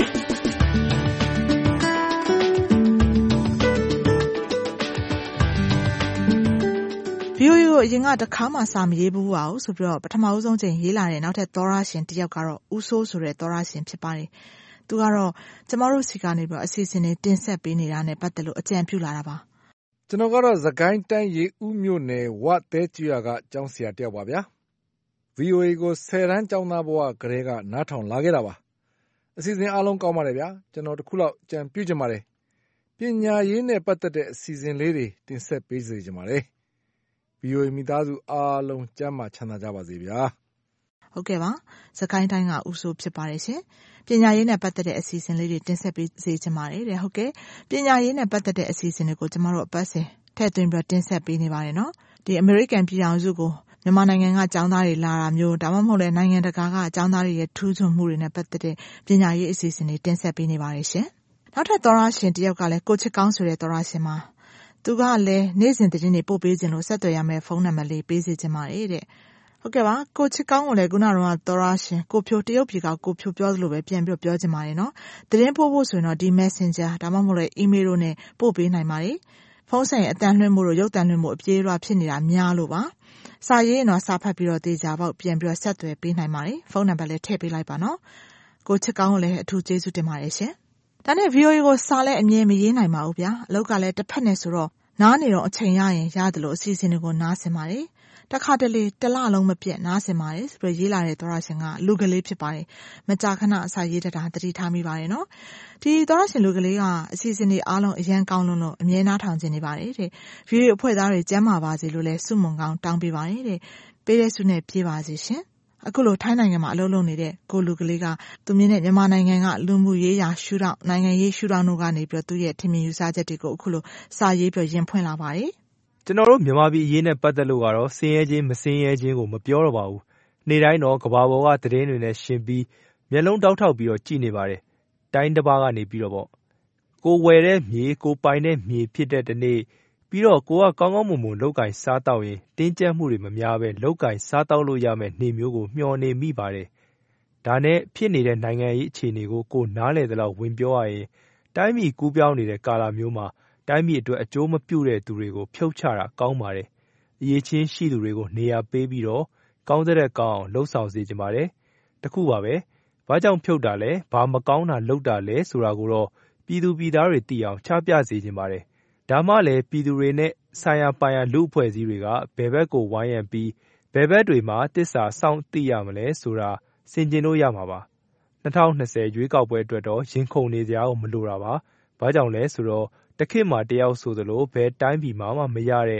ဗွီအိုအေကိုအရင်ကတစ်ခါမှစာမရေးဘူးပါဘူးဆိုပြီးတော့ပထမဦးဆုံးချိန်ရေးလာတဲ့နောက်ထပ်သောရရှင်တစ်ယောက်ကတော့ဦးဆိုးဆိုတဲ့သောရရှင်ဖြစ်ပါတယ်သူကတော့ကျမတို့စီကနေပြီးတော့အစီအစဉ်တွေတင်ဆက်ပေးနေတာနဲ့ပတ်သက်လို့အကြံပြုလာတာပါကျွန်တော်ကတော့စကိုင်းတိုင်းရေဦးမြို့နယ်ဝသဲကျွာကကျောင်းဆရာတယောက်ပါဗျာ ဗွီအိုအေ ကိုဆယ်တန်းကျောင်းသားဘဝကတည်းကနားထောင်လာခဲ့တာပါအစီအစဉ်အားလုံးကောင်းပါတယ်ဗျာကျွန်တော်တခုလောက်ကြံပြုချင်ပါတယ်ပညာရေးနဲ့ပတ်သက်တဲ့အစီအစဉ်လေးတွေတင်ဆက်ပေးစေချင်ပါတယ်ဗွီအိုအေ မိသားစုအားလုံးကျန်းမာချမ်းသာကြပါစေဗျာဟုတ်ကဲ့ပါစကိုင်းတိုင်းကဦးစိုးဖြစ်ပါတယ်ရှင်ပညာရေးနဲ့ပတ်သက်တဲ့အစီအစဉ်လေးတွေတင်ဆက်ပေးစေချင်ပါတယ်တဲ့ဟုတ်ကဲ့ပညာရေးနဲ့ပတ်သက်တဲ့အစီအစဉ်တွေကိုကျမတို့အပတ်စဉ်ထည့်သွင်းပြီးတင်ဆက်ပေးနေပါတယ်နော်ဒီ American ပြည်ထောင်စုကိုမြန်မာနိုင်ငံကကျောင်းသားတွေလာတာမျိုးဒါမှမဟုတ်လည်းနိုင်ငံတကာကကျောင်းသားတွေရဲ့ထူးချွန်မှုတွေနဲ့ပတ်သက်တဲ့ပညာရေးအစီအစဉ်တွေတင်ဆက်ပေးနေပါတယ်ရှင်နောက်ထပ်သောရရှင်တယောက်ကလည်းကိုချစ်ကောင်းဆိုတဲ့သောရရှင်မှာသူကလည်းနေ့စဉ်သတင်းတွေပို့ပေးခြင်းလို့ဆက်သွယ်ရမယ့်ဖုန်းနံပါတ်လေးပေးစီခြင်းပါတယ်တဲ့ဟုတ်ကဲ့ပါကိုချစ်ကောင်းကိုလည်းခုနကတော့သောရရှင်ကိုဖြိုတရုတ်ပြည်ကကိုဖြိုပြောသလိုပဲပြန်ပြီးပြောခြင်းပါတယ်နော်သတင်းပို့ဖို့ဆိုရင်တော့ဒီ Messenger ဒါမှမဟုတ်လည်း email တို့နဲ့ပို့ပေးနိုင်ပါတယ်ဖုန်းဆိုင်အတန်လွှင့်မှုတို့ရုပ်တန်လွှင့်မှုအပြေးအလွှာဖြစ်နေတာများလို့ပါစာရေးရင်တော့စာဖတ်ပြီးတော့တေချာပေါက်ပြန်ပြီးဆက်သွယ်ပေးနိုင်ပါတယ်ဖုန်းနံပါတ်လည်းထည့်ပေးလိုက်ပါနော်ကိုချစ်ကောင်းကိုလည်းအထူးကျေးဇူးတင်ပါတယ်ရှင်ဒါနဲ့ ဗွီအိုအေ ကိုစာလည်းအမြဲမရေးနိုင်ပါဘူးဗျာအလောက်ကလည်းတစ်ဖက်နဲ့ဆိုတော့နားနေတော့အချိန်ရရင်ရတယ်လို့အစီအစဉ်တွေကိုနားဆင်ပါတယ်တခါတလေတစ်လလုံးမပြတ်နားဆင်ပါတယ်ဆိုပြီးရေးလာတဲ့သောရရှင်ကလူကလေးဖြစ်ပါတယ်မကြာခဏအစာရေးတတာတတိထားမိပါတယ်နော်ဒီသောရရှင်လူကလေးကအစီအစဉ်တွေအားလုံးအရန်ကောင်းလုံးလို့အမြဲနားထောင်နေပါတယ်တဲ့ဗီဒီယိုအဖွဲ့သားတွေကျမ်းမာပါစေလို့လည်းဆုမွန်ကောင်းတောင်းပေးပါတယ်တဲ့ပေးတဲ့ဆုနဲ့ပြေးပါစေရှင်အခုလိုထိုင်းနိုင်ငံမှာအလုပ်လုပ်နေတဲ့ကိုလူကလေးကသူမြင်တဲ့မြန်မာနိုင်ငံကလူမှုရေးရာရှုထောင့်နိုင်ငံရေးရှုထောင့်တို့ကနေပြီးတော့သူ့ရဲ့ထင်မြင်ယူဆချက်တွေကိုအခုလိုစာရေးပြီးရင်ဖွင့်လာပါတယ်ကျွန်တော်တို့မြန်မာပြည်အရေးနဲ့ပတ်သက်လို့ကတော့စင်းရဲခြင်းမစင်းရဲခြင်းကိုမပြောတော့ပါဘူးနေ့တိုင်းတော့ကဘာပေါ်ကသတင်းတွေနဲ့ရှင်ပြီးမျက်လုံးတောက်ထောက်ပြီးတော့ကြည်နေပါတယ်တိုင်းတစ်ပါးကနေပြီးတော့ပေါ့ကိုဝယ်တဲ့မြေကိုပိုင်တဲ့မြေဖြစ်တဲ့တနေ့ပြီးတော့ကိုကကောင်းကောင်းမွန်မွန်လောက်ကင်စားတော့ရင်တင်းကျပ်မှုတွေမများပဲလောက်ကင်စားတော့လို့ရမယ်နေမျိုးကိုမျှော်နေမိပါတယ်ဒါနဲ့ဖြစ်နေတဲ့နိုင်ငံရေးအခြေအနေကိုကိုနားလေသလောက်ဝင်ပြောရရင်တိုင်းပြည်ကူးပြောင်းနေတဲ့ကာလမျိုးမှာတိုင်းပြည်အတွက်အကျိုးမပြုတဲ့သူတွေကိုဖြုတ်ချတာကောင်းပါတယ်အရေးချင်းရှိသူတွေကိုနေရာပေးပြီးတော့ကောင်းတဲ့ကောင်းအောင်လှုပ်ဆောင်စေချင်ပါတယ်တခုပါပဲဘာကြောင့်ဖြုတ်တာလဲဘာမကောင်းတာလုပ်တာလဲဆိုတာကိုတော့ပြည်သူပြည်သားတွေသိအောင်ချပြစေချင်ပါတယ်ဒါမှလည်းပြည်သူတွေနဲ့ဆိုင်ရာပိုင်ရာလူအဖွဲ့အစည်းတွေကဘယ်ဘက်ကိုဝိုင်းရံပြီးဘယ်ဘက်တွေမှာတစ္ဆာစောင့်သိရမလဲဆိုတာဆင်ခြင်လို့ရမှာပါ၂၀၂၀ရွေးကောက်ပွဲအတွက်တော့ရင်ခုန်နေကြအောင်မလိုတာပါဘာကြောင့်လဲဆိုတော့တခေတ်မှာတယောက်ဆိုသလိုဘယ်တိုင်းပြည်မှာမှမရတဲ့တ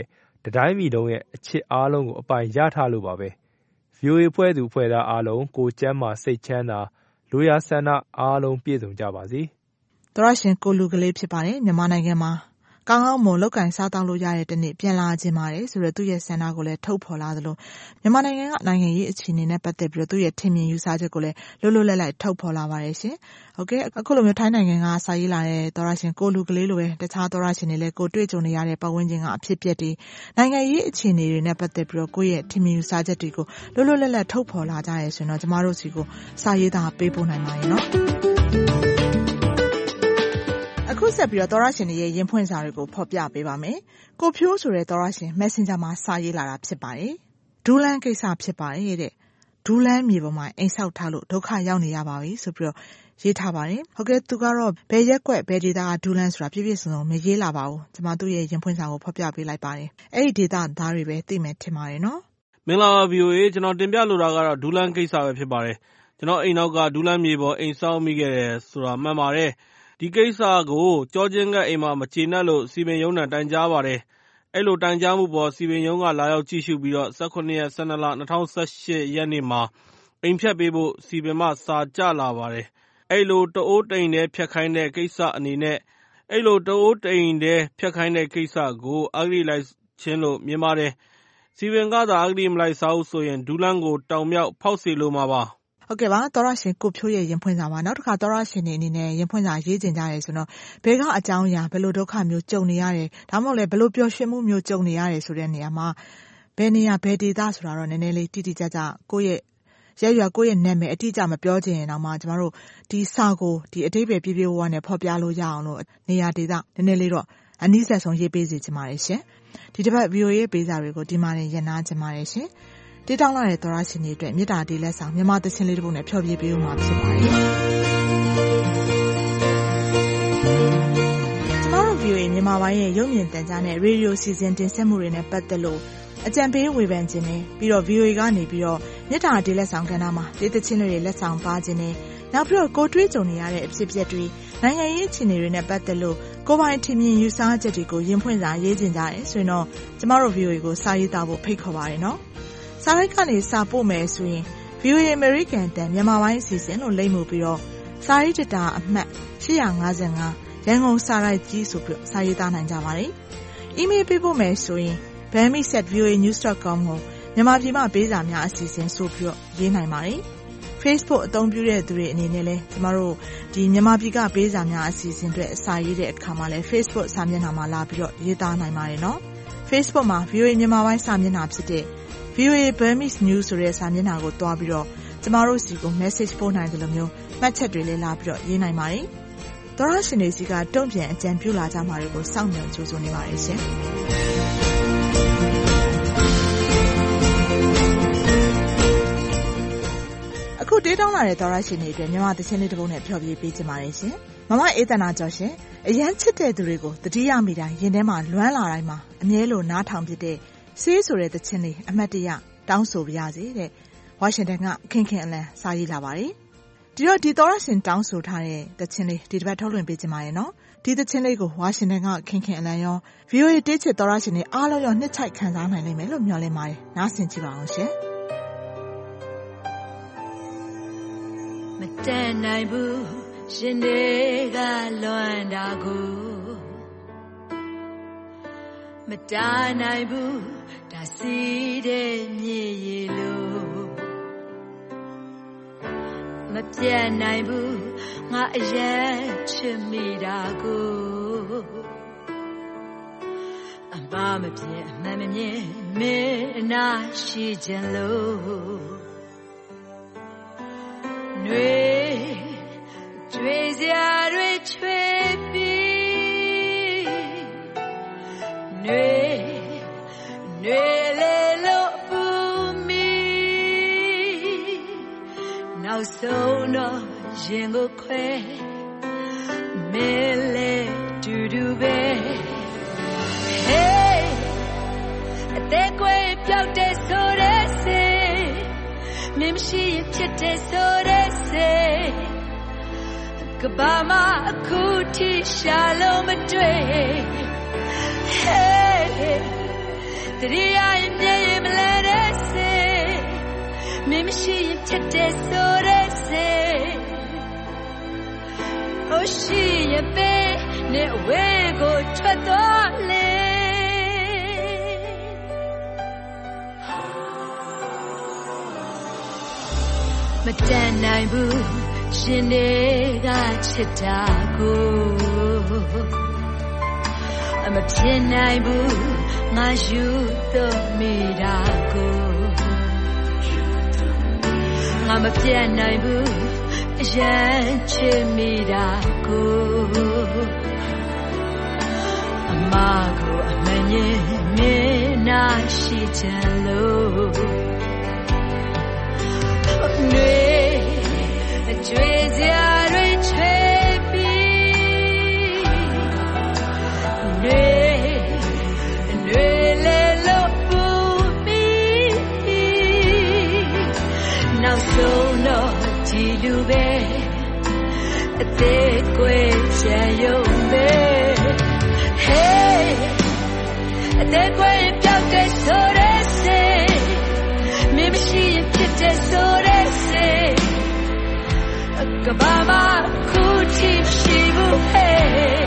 တတိုင်းပြည်လုံးရဲ့အချစ်အားလုံးကိုအပိုင်ရထားလို့ပါပဲ။ ဗွီအိုအေ ဖွဲ့သူဖွဲ့သားအားလုံးကိုယ်ကျန်းမာစိတ်ချမ်းသာလိုရာဆန္ဒအားလုံးပြည့်စုံကြပါစေ။သောတရှင်ကိုလူကလေးဖြစ်ပါတယ်။မြန်မာနိုင်ငံမှာကောင်းကောင်းမွန်လောက်ကန်စားတောက်လို့ရတဲ့တနေ့ပြန်လာခြင်းပါတယ်ဆိုတော့သူ့ရဲ့ဆန္ဒကိုလည်းထုတ်ဖော်လာသလိုမြန်မာနိုင်ငံကနိုင်ငံရေးအခြေအနေနဲ့ပတ်သက်ပြီးတော့သူ့ရဲ့ထင်မြင်ယူဆချက်ကိုလည်းလွတ်လွတ်လပ်လပ်ထုတ်ဖော်လာပါတယ်ရှင်။ဟုတ်ကဲ့အခုလိုမျိုးထိုင်းနိုင်ငံကစာရေးလာတဲ့သောတရှင်ကိုလူကလေးလိုပဲတခြားသောတရှင်တွေလည်းကိုတွေ့ကြုံနေရတဲ့ပတ်ဝန်းကျင်ကအဖြစ်အပျက်တွေနိုင်ငံရေးအခြေအနေတွေနဲ့ပတ်သက်ပြီးတော့ကိုယ့်ရဲ့ထင်မြင်ယူဆချက်တွေကိုလွတ်လွတ်လပ်လပ်ထုတ်ဖော်လာကြရဲဆိုတော့ကျမတို့စီကိုစာရေးသားပေးပို့နိုင်ပါရဲ့နော်။အခုဆက်ပြီးတော့သောရရှင်တွေရဲ့ရင်ဖွင့်စာတွေကိုဖော်ပြပေးပါမယ်။ကိုဖြိုးဆိုတဲ့သောရရှင် Messenger မှာစာရေးလာတာဖြစ်ပါတယ်။ဒူးလန်းကိစ္စဖြစ်ပါတယ်တဲ့။ဒူးလန်းမြေပေါ်မှာအိမ်ဆောက်ထားလို့ဒုက္ခရောက်နေရပါပြီဆိုပြီးတော့ရေးထားပါတယ်။ဟုတ်ကဲ့သူကတော့ဘယ်ရက်ကွက်ဘယ်ဒေသကဒူးလန်းဆိုတာပြည့်ပြည့်စုံစုံမရေးလာပါဘူး။ကျွန်မတို့ရဲ့ရင်ဖွင့်စာကိုဖော်ပြပေးလိုက်ပါတယ်။အဲ့ဒီဒေသသားတွေပဲသိမယ်ထင်ပါတယ်နော်။မင်္ဂလာပါ ဗီအိုအေ ကျွန်တော်တင်ပြလိုတာကတော့ဒူးလန်းကိစ္စပဲဖြစ်ပါတယ်။ကျွန်တော်အိမ်နောက်ကဒူးလန်းမြေပေါ်အိမ်ဆောက်မိခဲ့တယ်ဆိုတာမှန်ပါတယ်။ဒီကိစ္စကိုကြောချင်းကအိမ်မှာမကျေနပ်လို့စီပင်ရုံးနဲ့တိုင်ကြားပါတယ်။အဲ့လိုတိုင်ကြားမှုပေါ်စီပင်ရုံးကလာရောက်ကြည့်ရှုပြီးတော့၁၇ရက်၁၂လ၂၀၁၈ရက်နေ့မှာအိမ်ဖြတ်ပေးဖို့စီပင်မှစာကြလာပါတယ်။အဲ့လိုတအိုးတိန်တဲ့ဖြတ်ခိုင်းတဲ့ကိစ္စအနေနဲ့အဲ့လိုတအိုးတိန်တဲ့ဖြတ်ခိုင်းတဲ့ကိစ္စကိုအဂတိလိုက်ချင်းလို့မြင်ပါတယ်။စီပင်ကသာအဂတိမလိုက်စားဘူးဆိုရင်ဒူးလန်းကိုတောင်မြောက်ဖောက်စေလိုမှာပါ။ဟုတ်ကဲ့ပါသောရရှင်ကိုဖြိုးရဲ့ရင်ဖွင့်စာပါနောက်တစ်ခါသောရရှင်တွေအနေနဲ့ရင်ဖွင့်စာရေးကျင်ကြရဲဆိုတော့ဘယ်ကအကြောင်းအရာဘယ်လိုဒုက္ခမျိုးကြုံနေရတယ်ဒါမှမဟုတ်လည်းဘယ်လိုပျော်ရွှင်မှုမျိုးကြုံနေရတယ်ဆိုတဲ့နေရာမှာဘယ်နေရာဘယ်ဒေသဆိုတာတော့နည်းနည်းလေးတိတိကျကျကိုယ့်ရဲ့ရရွာကိုယ့်ရဲ့နာမည်အတိအကျမပြောချင်ရင်တော့မှကျမတို့ဒီစာကိုဒီအတိတ်ပဲပြပြဝဝနဲ့ဖော်ပြလို့ရအောင်လို့နေရာဒေသနည်းနည်းလေးတော့အနည်းဆက်ဆုံးရေးပေးစီချင်ပါတယ်ရှင်ဒီတစ်ပတ် ဗီအိုအေ ပေးစာတွေကိုဒီမှာနေရနာချင်ပါတယ်ရှင်တေးတောင်းလာတဲ့သောရရှင်တွေအတွက်မေတ္တာတေးလက်ဆောင်မြန်မာသချင်းလေးတစ်ပုဒ်နဲ့ဖျော်ဖြေပေးဦးမှာဖြစ်ပါတယ်။ကျမတို့ ဗီအိုအေ မြန်မာပိုင်းရဲ့ရုပ်မြင်သံကြားနဲ့ရေဒီယိုစီစဉ်တင်ဆက်မှုတွေနဲ့ပတ်သက်လို့အကြံပေးဝေဖန်ခြင်းနဲ့ပြီးတော့ ဗီအိုအေ ကနေပြီးတော့မေတ္တာတေးလက်ဆောင်ကဏ္ဍမှာတေးသချင်းတွေလက်ဆောင်ပါခြင်းနဲ့နောက်ပြီးတော့ကိုတွေးကြုံနေရတဲ့အဖြစ်အပျက်တွေနိုင်ငံရေးအခြေအနေတွေနဲ့ပတ်သက်လို့ကိုယ်ပိုင်ထင်မြင်ယူဆချက်တွေကိုရင်ဖွင့်စာရေးကျင်ကြရဲဆိုရင်တော့ကျမတို့ ဗီအိုအေ ကိုစာရေးသားဖို့ဖိတ်ခေါ်ပါတယ်နော်။စာရိုက်ကနေစာပို့မယ်ဆိုရင် ဗီအိုအေ American တန်မြန်မာပိုင်းအစီအစဉ်လို့လိမ့်မှုပြီးတော့စာရေးတတာအမှတ်၈၅၅ရန်ကုန်စာရိုက်ကြီးဆိုပြီးစာရေးသားနိုင်ကြပါတယ်။ email ပေးပို့မယ်ဆိုရင် bammis at v o a news dot com ကိုမြန်မာပြည်မှာပေးစာများအစီအစဉ်ဆိုပြီးတော့ရေးနိုင်ပါတယ်။ Facebook အသုံးပြုတဲ့သူတွေအနေနဲ့လည်းကျမတို့ဒီမြန်မာပြည်ကပေးစာများအစီအစဉ်တွေအစာရေးတဲ့အခါမှာလည်း Facebook စာမျက်နှာမှာလာပြီးတော့ရေးသားနိုင်ပါတယ်နော်။ Facebook မှာ ဗီအိုအေ မြန်မာပိုင်းစာမျက်နှာဖြစ်တဲ့ဗီအိုအေ Burmese News ဆိုတဲ့စာမျက်နှာကိုတွားပြီးတော့ကျမတို့စီကို message ပို့နိုင်တယ်လို့မျိုးမှတ်ချက်တွေလည်းလာပြီးတော့ရေးနိုင်ပါတယ်။သောရရှင်တွေစီကတုံ့ပြန်အကြံပြုလာကြမှာတွေကိုစောင့်မျှော်ကြိုးစားနေပါတယ်ရှင်။အခုတေးတောင်းလာတဲ့သောရရှင်တွေအတွက်မြန်မာသချင်းလေးတစ်ပုဒ်နဲ့ဖျော်ဖြေပေးချင်ပါတယ်ရှင်။မမအေးတနာကျော်ရှင်အရန်ချစ်တဲ့သူတွေကိုတတိယမိတိုင်းရင်ထဲမှာလွမ်းလာတိုင်းမှာအမြဲလိုနားထောင်ဖြစ်တဲ့ဆေးဆိုတဲ့သချင်းလေးအမတ်တရတောင်းဆိုပါရစေတဲ့ဝါရှင်တန်ကခင်ခင်အလန်စာရေးလာပါတယ်ဒီတော့ဒီသောရရှင်တောင်းဆိုထားတဲ့သချင်းလေးဒီတစ်ပတ်ထုတ်လွှင့်ပေးကြပါရဲ့နော်ဒီသချင်းလေးကိုဝါရှင်တန်ကခင်ခင်အလန်ရော ဗီအိုအေ တေးချစ်သောရရှင်တွေအားလုံးရောနှစ်ချိုက်ခံစားနိုင်လိမ့်မယ်လို့မျှော်လင့်ပါတယ်နားဆင်ကြည့်ပါအောင်ရှင်မတန်နိုင်ဘူးရှင်တွေကလွမ်းတာကိုမတားနိုင်ဘူးဒါစီတဲ့မြေရီလို့မပြတ်နိုင်ဘူးငါအရင်ချစ်မိတာကိုအမမပြတ်အမှန်မမြင်မင်းအနာရှိခြင်းလို့ຫນွေကြွေစရာတွေချွေပြီးຫນွေຫນွေလေလို့ပူမီနောက်ဆုံးတော့ရင်ကိုခွဲမင်းလေတူတူပဲ Hey အသေးကွယ်ပြောက်တဲ့ဆိုတဲ့စေမင်းမရှိရင်ဖြစ်တဲ့ဆိုတဲ့စေကဘာမအခုထိရှာလို့မတွေ့ Hey Tiriya imye imlere se Mimshi imchete sore se Oshi yebe ne wego chwadole Matanaibu shinega chitago Amatinaibu Majuto mirago Amatinaibu Janche mirago Amago amanye mena shitalo Ne Trezia rechepi Ne Sono ti lube te quei yombe hey te quei piante sorese mi mishi piante sorese kabama kuti shibu hey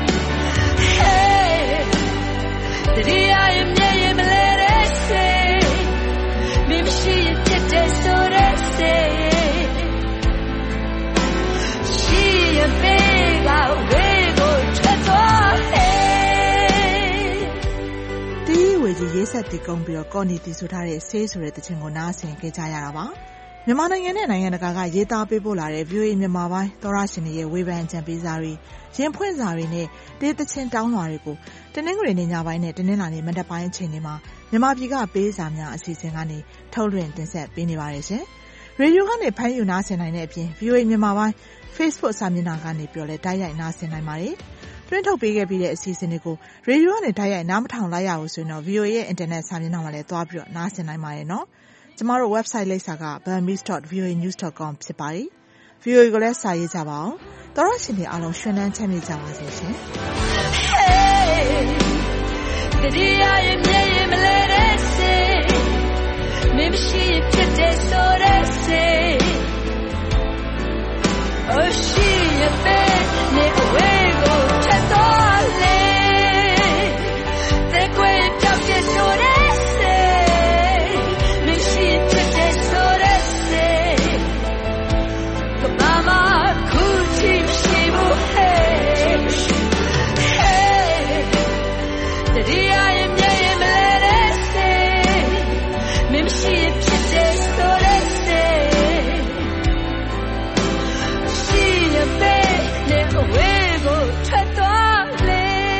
hey dia imye imlerese mi mishi piante sorese ရေးဆက်တည်ကုံပြီးတော့ကော်နီတီဆိုထားတဲ့ဆေးဆိုတဲ့တခြင်းကိုနားဆင်ကြကြရတာပါမြန်မာနိုင်ငံနဲ့နိုင်ငံတကာကရေးသားပေးပို့လာတဲ့ view မြန်မာပိုင်းသောရရှင်တွေရဲ့ဝေဖန်ကြံပေးစာတွေရင်ဖွင့်စာတွေနဲ့တေးတခြင်းတောင်းလွှာတွေကိုတနင်္ဂနွေနေ့ညပိုင်းနဲ့တနင်္လာနေ့မနက်ပိုင်းအချိန်တွေမှာမြန်မာပြည်ကပေးစာများအစီအစဉ်ကနေထုတ်လွှင့်တင်ဆက်ပေးနေပါတယ်ရှင်ရေဒီယိုကနေဖမ်းယူနားဆင်နိုင်တဲ့အပြင် view မြန်မာပိုင်း Facebook စာမျက်နှာကနေပြောလဲတိုက်ရိုက်နားဆင်နိုင်ပါတယ်တွင်းထုတ်ပေးခဲ့ပြီးတဲ့အစီအစဉ်တွေကိုရေဒီယိုကနေတိုက်ရိုက်နားမထောင်လိုက်ရဘူးဆိုရင်တော့ ဗီအိုအေ ရဲ့ internet စာမျက်နှာမှာလည်းသွားပြီးတော့နားဆင်နိုင်ပါတယ်နော်ကျမတို့ website လိပ်စာက burmese dot v o a news dot com ဖြစ်ပါတယ် ဗီအိုအေ ကိုလည်းစာရေးကြပါအောင်တော်ရရှင်တွေအားလုံးရှင်လန်းချမ်းမြေ့ကြပါစေရှင် Hey တတိယရဲ့မြေရဲ့မလဲတဲ့စေမင်းမရှိဖြစ်တဲ့ဆိုတဲ့စေ Oh she a bed ne away go chatole te quei piante sorese mi si te sorese mama kuti shibu hey hey the dia im ye melese mi si te sorese she a bed ne away go chatole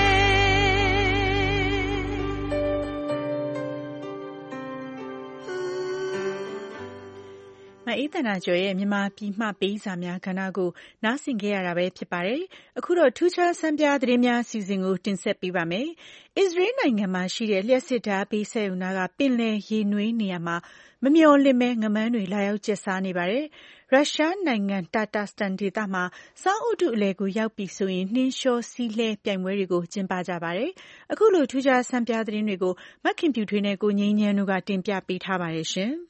အေးတနာကျော်ရဲ့မြန်မာပြည်မှပေးစာများကဏ္ဍကိုနားဆင်ခဲ့ရတာပဲဖြစ်ပါတယ်။အခုတော့ထူးခြားဆန်းပြသတင်းများအစီအစဉ်ကိုတင်ဆက်ပေးပါမယ်။အစ္စရေးနိုင်ငံမှာရှိတဲ့လျှပ်စစ်ဓာတ်ပေးစက်ရုံနာကပင်လယ်ရေနွေးနေရာမှာမမျှော်လင့်မဲငမန်းတွေလာရောက်ကျက်စားနေပါတယ်။ရုရှားနိုင်ငံတာတာစတန်ဒေသမှာစောင်းဥတုအလယ်ကိုရောက်ပြီဆိုရင်နှင်းလျှောစီးလှဲပြိုင်ပွဲတွေကိုကျင်းပကြပါတယ်။အခုလိုထူးခြားဆန်းပြသတင်းတွေကိုမခင်ပြူထွေးနဲ့ကိုငိမ့်ဉန်းတို့ကတင်ပြပေးထားပါတယ်ရှင်။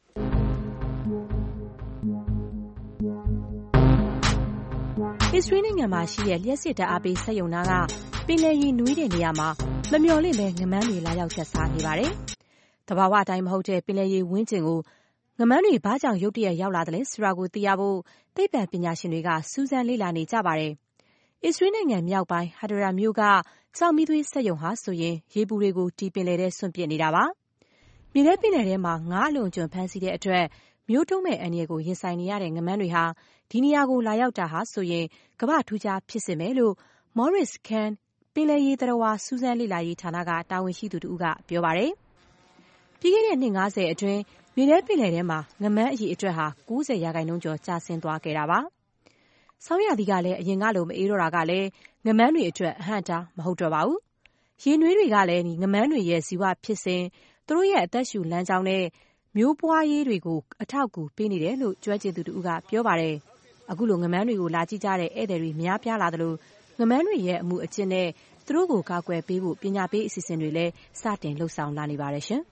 အစ္စရေးနိုင်ငံမှာရှိတဲ့လျှပ်စစ်ဓာတ်အားပေးစက်ရုံနာကပင်လယ်ရေနွေးတဲ့နေရာမှာမမျှော်လင့်ပဲငမန်းတွေလာရောက်ကျက်စားနေပါတယ်။သဘာဝအတိုင်းမဟုတ်တဲ့ပင်လယ်ရေဝန်းကျင်ကိုငမန်းတွေဘာကြောင့်ရုတ်တရက်ရောက်လာတယ်လဲဆိုတာကိုသိရဖို့သိပ္ပံပညာရှင်တွေကစူးစမ်းလေ့လာနေကြပါတယ်။အစ္စရေးနိုင်ငံမြောက်ပိုင်းဟာဒရာမြို့ကကျောက်မီးသွေးစက်ရုံဟာဆိုရင်ရေပူတွေကိုဒီပင်လယ်ထဲစွန့်ပစ်နေတာပါ။မြေထဲပင်လယ်ထဲမှာငါးအလွန်အကျွံဖမ်းဆီးတဲ့အတွက်မျိုးတုံးမဲ့အန္တရာယ်ကိုရင်ဆိုင်နေရတဲ့ငမန်းတွေဟာဒီနေရာကိုလာရောက်တာဟာဆိုရင်ကမ္ဘာထူးခြားဖြစ်စေမယ်လို့ Maurice Kahn ပင်လယ်ရေသတ္တဝါစူးစမ်းလေ့လာရေးဌာနကတာဝန်ရှိသူတဦးကပြောပါတယ်။ပြီးခဲ့တဲ့နှစ်ငါးဆယ်အတွင်းမြေထဲပင်လယ်ထဲမှာငမန်းအရေအတွက်ဟာ၉၀ရာခိုင်နှုန်းကျော်ကျဆင်းသွားခဲ့တာပါ။ဆောင်းရာသီကလည်းအရင်ကလိုမအေးတော့တာကလည်းငမန်းတွေအတွက်အဟန့်အတားမဟုတ်တော့ပါဘူး။ရေနွေးတွေကလည်းငမန်းတွေရဲ့ဇီဝဖြစ်စဉ်သူတို့ရဲ့အသက်ရှူလမ်းကြောင်းနဲ့မျိုးပွားရေးတွေကိုအထောက်အကူပေးနေတယ်လို့ကျွမ်းကျင်သူတဦးကပြောပါတယ်။အခုလိုငမန်းတွေကိုလာကြည့်ကြတဲ့ဧည့်သည်တွေများပြားလာသလိုငမန်းတွေရဲ့အမှုအကျင့်နဲ့သူတို့ကိုကာကွယ်ပေးဖို့ပညာပေးအစီအစဉ်တွေလည်းစတင်လှုပ်ဆောင်လာနေပါတယ်ရှင်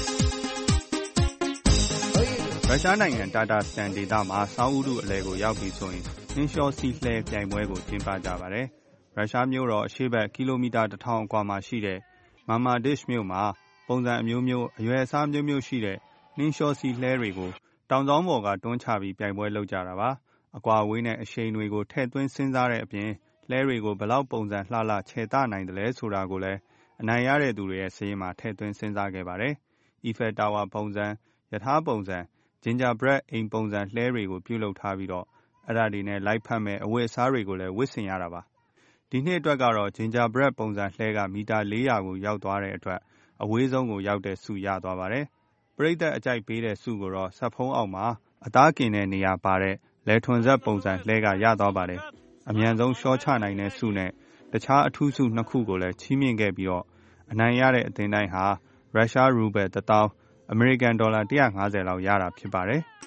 ရုရှားနိုင်ငံတာတာစတန်ဒေသမှာဆောင်းဥတုအလယ်ကိုရောက်ပြီဆိုရင်နှင်းလျှောစီးလှဲပြိုင်ပွဲကိုကျင်းပကြပါတယ်။ရုရှားမြို့တော်အရှေ့ဘက်ကီလိုမီတာတစ်ထောင်အကွာမှာရှိတဲ့မာမာဒစ်မြို့မှာပုံစံအမျိုးမျိုးအရွယ်အစားမျိုးမျိုးရှိတဲ့နှင်းလျှောစီးလှဲတွေကိုတောင်စောင်းပေါ်ကတွန်းချပြီးပြိုင်ပွဲလုပ်ကြတာပါ။အကွာအဝေးနဲ့အရှိန်တွေကိုထည့်သွင်းစဉ်းစားတဲ့အပြင်လှဲတွေကိုဘယ်လောက်ပုံစံလှလှခြေတနိုင်တယ်လဲဆိုတာကိုလည်းအနိုင်ရတဲ့သူတွေရဲ့စာရင်းမှာထည့်သွင်းစဉ်းစားခဲ့ပါတယ်။ Eiffel Tower ပုံစံယထာပုံစံGingerbread အိမ်ပုံစံလှဲတွေကိုပြုလုပ်ထားပြီးတော့အဲ့ဒါတွေနဲ့လိုက်ဖက်မဲ့အဝတ်အစားတွေကိုလည်းဝတ်ဆင်ရတာပါဒီနှစ်အတွက်ကတော့ Gingerbread ပုံစံလှဲကမီတာလေးရာကိုရောက်သွားတဲ့အတွက်အဝေးဆုံးကိုရောက်တဲ့ဆုရသွားပါတယ်ပရိသတ်အကြိုက်ပေးတဲ့ဆုကိုတော့ဆက်ဖုံးအောင်မှာအသားကင်တဲ့နေရာပါတဲ့လဲထွန်ဆက်ပုံစံလှဲကရသွားပါတယ်အမြန်ဆုံးရှော့ချနိုင်တဲ့ဆုနဲ့တခြားအထူးဆုနှစ်ခုကိုလည်းချီးမြှင့်ခဲ့ပြီးတော့အနိုင်ရတဲ့အသင်းတိုင်းဟာရုရှားရူဘယ်တစ်သောင်းအမေရိကန်ဒေါ်လာone hundred fiftyလောက်ရတာဖြစ်ပါတယ်။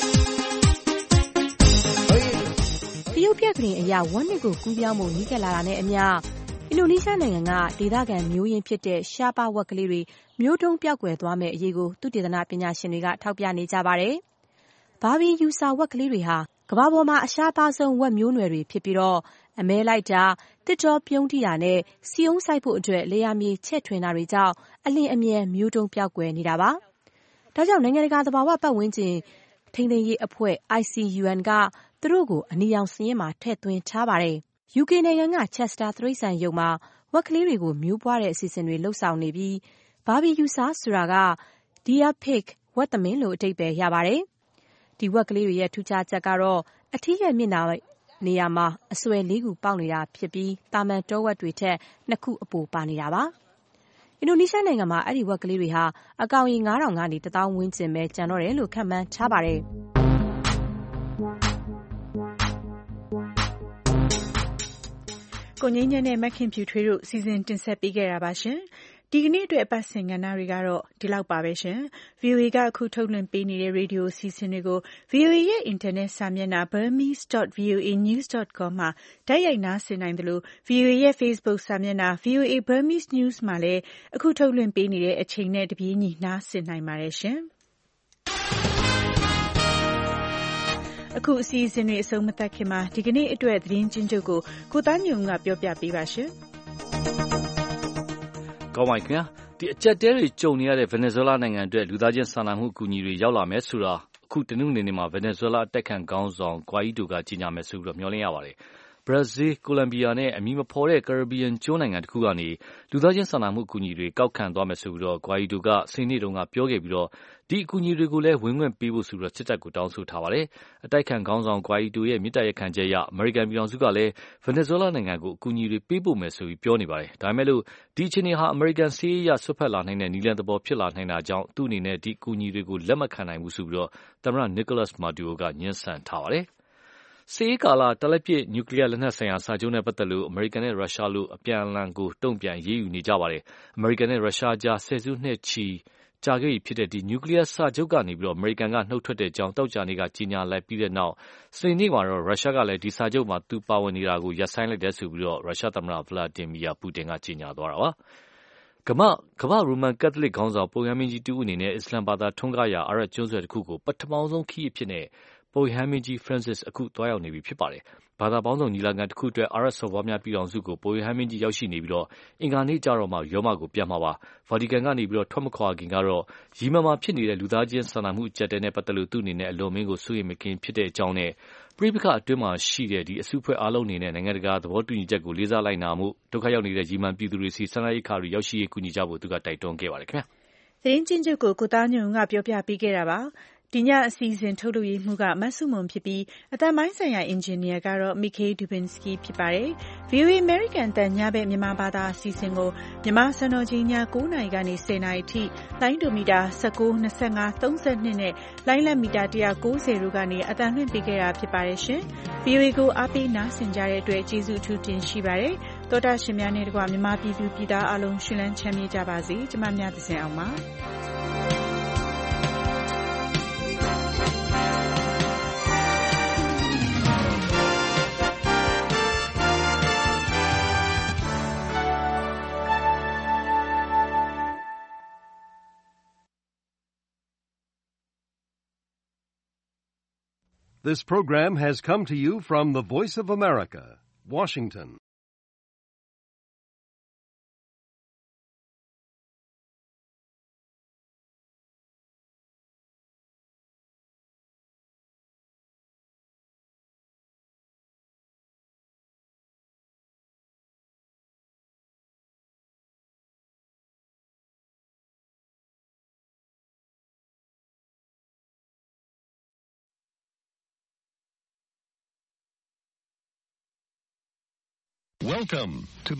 တရုတ်ပြက်ကလေးအရာဝက်နစ်ကိုကူးပြောင်းမှုနီးကပ်လာတာနဲ့အမျှအင်ဒိုနီးရှားနိုင်ငံကဒေသခံမျိုးရင်းဖြစ်တဲ့ရှားပါဝက်ကလေးတွေမျိုးတုံးပြောက်ကွယ်သွားမဲ့အရေးကိုသုတေသနပညာရှင်တွေကထောက်ပြနေကြပါတယ်။ဘာဘီယူဆာဝက်ကလေးတွေဟာကမ္ဘာပေါ်မှာအရှားပါဆုံးဝက်မျိုးနွယ်တွေဖြစ်ပြီးတော့အမဲလိုက်တာတစ်တော်ပြုံးတိတာနဲ့စီယုံဆိုင်ဖို့အတွက်လေယာမြေချဲ့ထွင်တာတွေကြောင့်အလင်းအမြန်မျိုးတုံးပြောက်ကွယ်နေတာပါ။ဒါကြောင့်နိုင်ငံတကာသဘာဝပတ်ဝန်းကျင်ထိန်းသိမ်းရေးအဖွဲ့ I C U N ကသူတို့ကိုအနီရောင်စရင်မှာထည့်သွင်းထားပါတယ်။ U K နိုင်ငံက Chester သရိတ်ဆန်ရုံမှာဝက်ကလေးတွေကိုမျိုးပွားတဲ့အစီအစဉ်တွေလှုပ်ဆောင်နေပြီးဘာဘီယူဆာဆိုတာက Deer Pig ဝက်သမင်းလို့အဓိပ္ပာယ်ရပါတယ်။ဒီဝက်ကလေးတွေရဲ့ထူးခြားချက်ကတော့အထီးရဲ့မျက်နှာနေရာမှာအစွဲလေးခုပေါက်နေတာဖြစ်ပြီးတာမန်တောဝက်တွေထက်နှစ်ခုအပိုပါနေတာပါ။အင်ဒိုနီးရှားနိုင်ငံမှာအဲ့ဒီဝက်ကလေးတွေဟာအကောင်ရေnine thousandကနေone thousandဝန်းကျင်ပဲကျန်တော့တယ်လို့ခန့်မှန်းထားပါတယ်။ကိုငိမ့်ညနဲ့မခင်ဖြူထွေးတို့စီစဉ်တင်ဆက်ပေးခဲ့တာပါရှင်။ဒီကနေ့အတွက်အပတ်စဉ်ကဏ္ဍတွေကတော့ဒီလောက်ပါပဲရှင်။ V O A ကအခုထုတ်လွှင့်ပေးနေတဲ့ရေဒီယိုစီစဉ်တွေကို V O A ရဲ့အင်တာနက်စာမျက်နှာ burmese dot voa news dot com မှာတိုက်ရိုက်နားဆင်နိုင်တယ်လို့ V O A ရဲ့ Facebook စာမျက်နှာ V O A Burmese News မှာလည်းအခုထုတ်လွှင့်ပေးနေတဲ့အချိန်နဲ့တပြေးညီနားဆင်နိုင်ပါတယ်ရှင်။အခုအစီအစဉ်တွေအဆုံးမသတ်ခင်မှာဒီကနေ့အတွက်သတင်းချင်းချုပ်ကိုကိုသားညုံကပြောပြပေးပါရှင်။ကောင်းပါခင်ဗျာဒီအကြက်တဲတွေကြုံနေရတဲ့ဗင်နီဇွဲလားနိုင်ငံအတွက်လူသားချင်းစာနာမှုအကူအညီတွေရောက်လာမယ်ဆိုတာအခုတနင်္ဂနွေနေ့မှာဗင်နီဇွဲလားအတိုက်ခံခေါင်းဆောင်ဂွာအီဒိုကကြီးညာမယ်ဆိုပြီးတော့မျှော်လင့်ရပါတယ်။ဘရာဇီးကိုလံဘီယာနဲ့အမည်မဖော်တဲ့ကာရစ်ဘီယန်ကျွန်းနိုင်ငံတစ်ခုကနေလူသားချင်းစာနာမှုအကူအညီတွေကောက်ခံသွားမယ်ဆိုပြီးတော့ဂွာအီဒိုကစနေနေ့တုန်းကပြောခဲ့ပြီးတော့ဒီအကူအညီတွေကိုလည်းဝင်ခွင့်ပေးဖို့ဆိုပြီးတော့စစ်တပ်ကိုတောင်းဆိုထားပါတယ်။အတိုက်ခံခေါင်းဆောင်ဂွာအီဒိုရဲ့မြစ်တာရက်ခံချက်အရအမေရိကန်ပြည်ထောင်စုကလည်းဗင်နီဇွဲလားနိုင်ငံကိုအကူအညီတွေပေးဖို့မယ်ဆိုပြီးပြောနေပါတယ်။ဒါပေမဲ့လို့ဒီအခြေအနေဟာအမေရိကန်စီးရေးအရဆွတ်ဖက်လာနိုင်တဲ့နည်းလမ်းသဘောဖြစ်လာနိုင်တာကြောင့်သူ့အနေနဲ့ဒီအကူအညီတွေကိုလက်မခံနိုင်ဘူးဆိုပြီးတော့သမ္မတနီကိုလတ်မာဒူရိုကညှင်းဆန်ထားပါတယ်။စစ်အေးကာလတာလတ်ပစ်နျူကလီးယားလက်နက်ဆိုင်ရာစာချုပ်နဲ့ပတ်သက်လို့အမေရိကန်နဲ့ရုရှားတို့အပြန်အလှန်ကိုတုံ့ပြန်ရေးယူနေကြပါတယ်။အမေရိကန်နဲ့ရုရှားကြားဆယ်စုနှစ်ချီကြာခဲ့ပြီဖြစ်တဲ့ဒီနျူကလီးယားစာချုပ်ကနေပြီးတော့အမေရိကန်ကနှုတ်ထွက်တဲ့အကြောင်းတောက်ကြနေကကြီးညာလိုက်ပြီးတဲ့နောက်စနေနေ့မှာတော့ရုရှားကလည်းဒီစာချုပ်မှာသူပါဝင်နေတာကိုရပ်ဆိုင်းလိုက်တယ်ဆိုပြီးတော့ရုရှားသမ္မတဗလာဒီမီယာပူတင်ကကြီးညာသွားတာပါ။ကမ္ဘာကမ္ဘာရိုမန်ကက်သလစ်ခေါင်းဆောင်ပုပ်ရဟန်းမင်းကြီးတူအနေနဲ့အစ္စလမ်ဘာသာထွန်းကားရာအာရပ်ကျွန်းဆွယ်တစ်ခုကိုပထမဆုံးခရီးအဖြစ်နဲ့ပုပ်ရဟန်းမင်းကြီး Francis အခုသွားရောက်နေပြီဖြစ်ပါတယ်။ဘာသာပေါင်းစုံညီလာခံတစ်ခုအတွက်အာရပ်စော်ဘွားများပြည်ထောင်စုကိုပုပ်ရဟန်းမင်းကြီးရောက်ရှိနေပြီးတော့အင်္ဂါနေ့ကျတော့မှရောမကိုပြန်မှာပါ။ဗာတီကန်ကနေပြီးတော့ထွက်မခွာခင်ကတော့ရီမန်မှာဖြစ်နေတဲ့လူသားချင်းစာနာမှုအကျပ်တဲနဲ့ပတ်သက်လို့သူ့အနေနဲ့အလွန်မင်းကိုစိုးရိမ်မကင်းဖြစ်တဲ့အကြောင်းနဲ့ပြိပခအတွင်းမှာရှိတဲ့ဒီအစုအဖွဲ့အားလုံးအနေနဲ့နိုင်ငံတကာသဘောတူညီချက်ကိုလေးစားလိုက်နာမှုဒုက္ခရောက်နေတဲ့ရီမန်ပြည်သူတွေစီဆန္ဒရိက္ခာတွေရောက်ရှိရေးကူညီကြဖို့သူကတိုက်တွန်းခဲ့ပါတယ်ခင်ဗျာ။သတင်းချင်းချုပ်ကိုကိုသားညုံကပြောပြပေးခဲ့တာပါ။ဒီညအစီအစဉ်ထုတ်လုပ်ရေးမှုကမဆုမွန်ဖြစ်ပြီးအတန်ပိုင်းဆိုင်ရာအင်ဂျင်နီယာကတော့မီခေးဒူဘင်စကီဖြစ်ပါတယ်။ V O A American တန်ညဘက်မြန်မာဘာသာအစီအစဉ်ကိုမြန်မာစံတော်ချိန်ညnineနာရီကနေtenနာရီထိလိုင်းဒိုမီတာnineteen, twenty-five, thirty-twoနဲ့လိုင်းလက်မီတာone ninetyတို့ကနေအတန်လွှင့်ပေးခဲ့တာဖြစ်ပါတယ်ရှင်။ V O A ကိုအားပေးနားဆင်ကြတဲ့အတွက်ကျေးဇူးအထူးတင်ရှိပါတယ်။သောတာရှင်များနဲ့တကွမြန်မာပြည်သူပြည်သားအလုံးရှင်လန်းချမ်းမြေ့ကြပါစေ။ကျမများသစဉ်အောင်ပါ။ This program has come to you from the Voice of America, Washington. Welcome to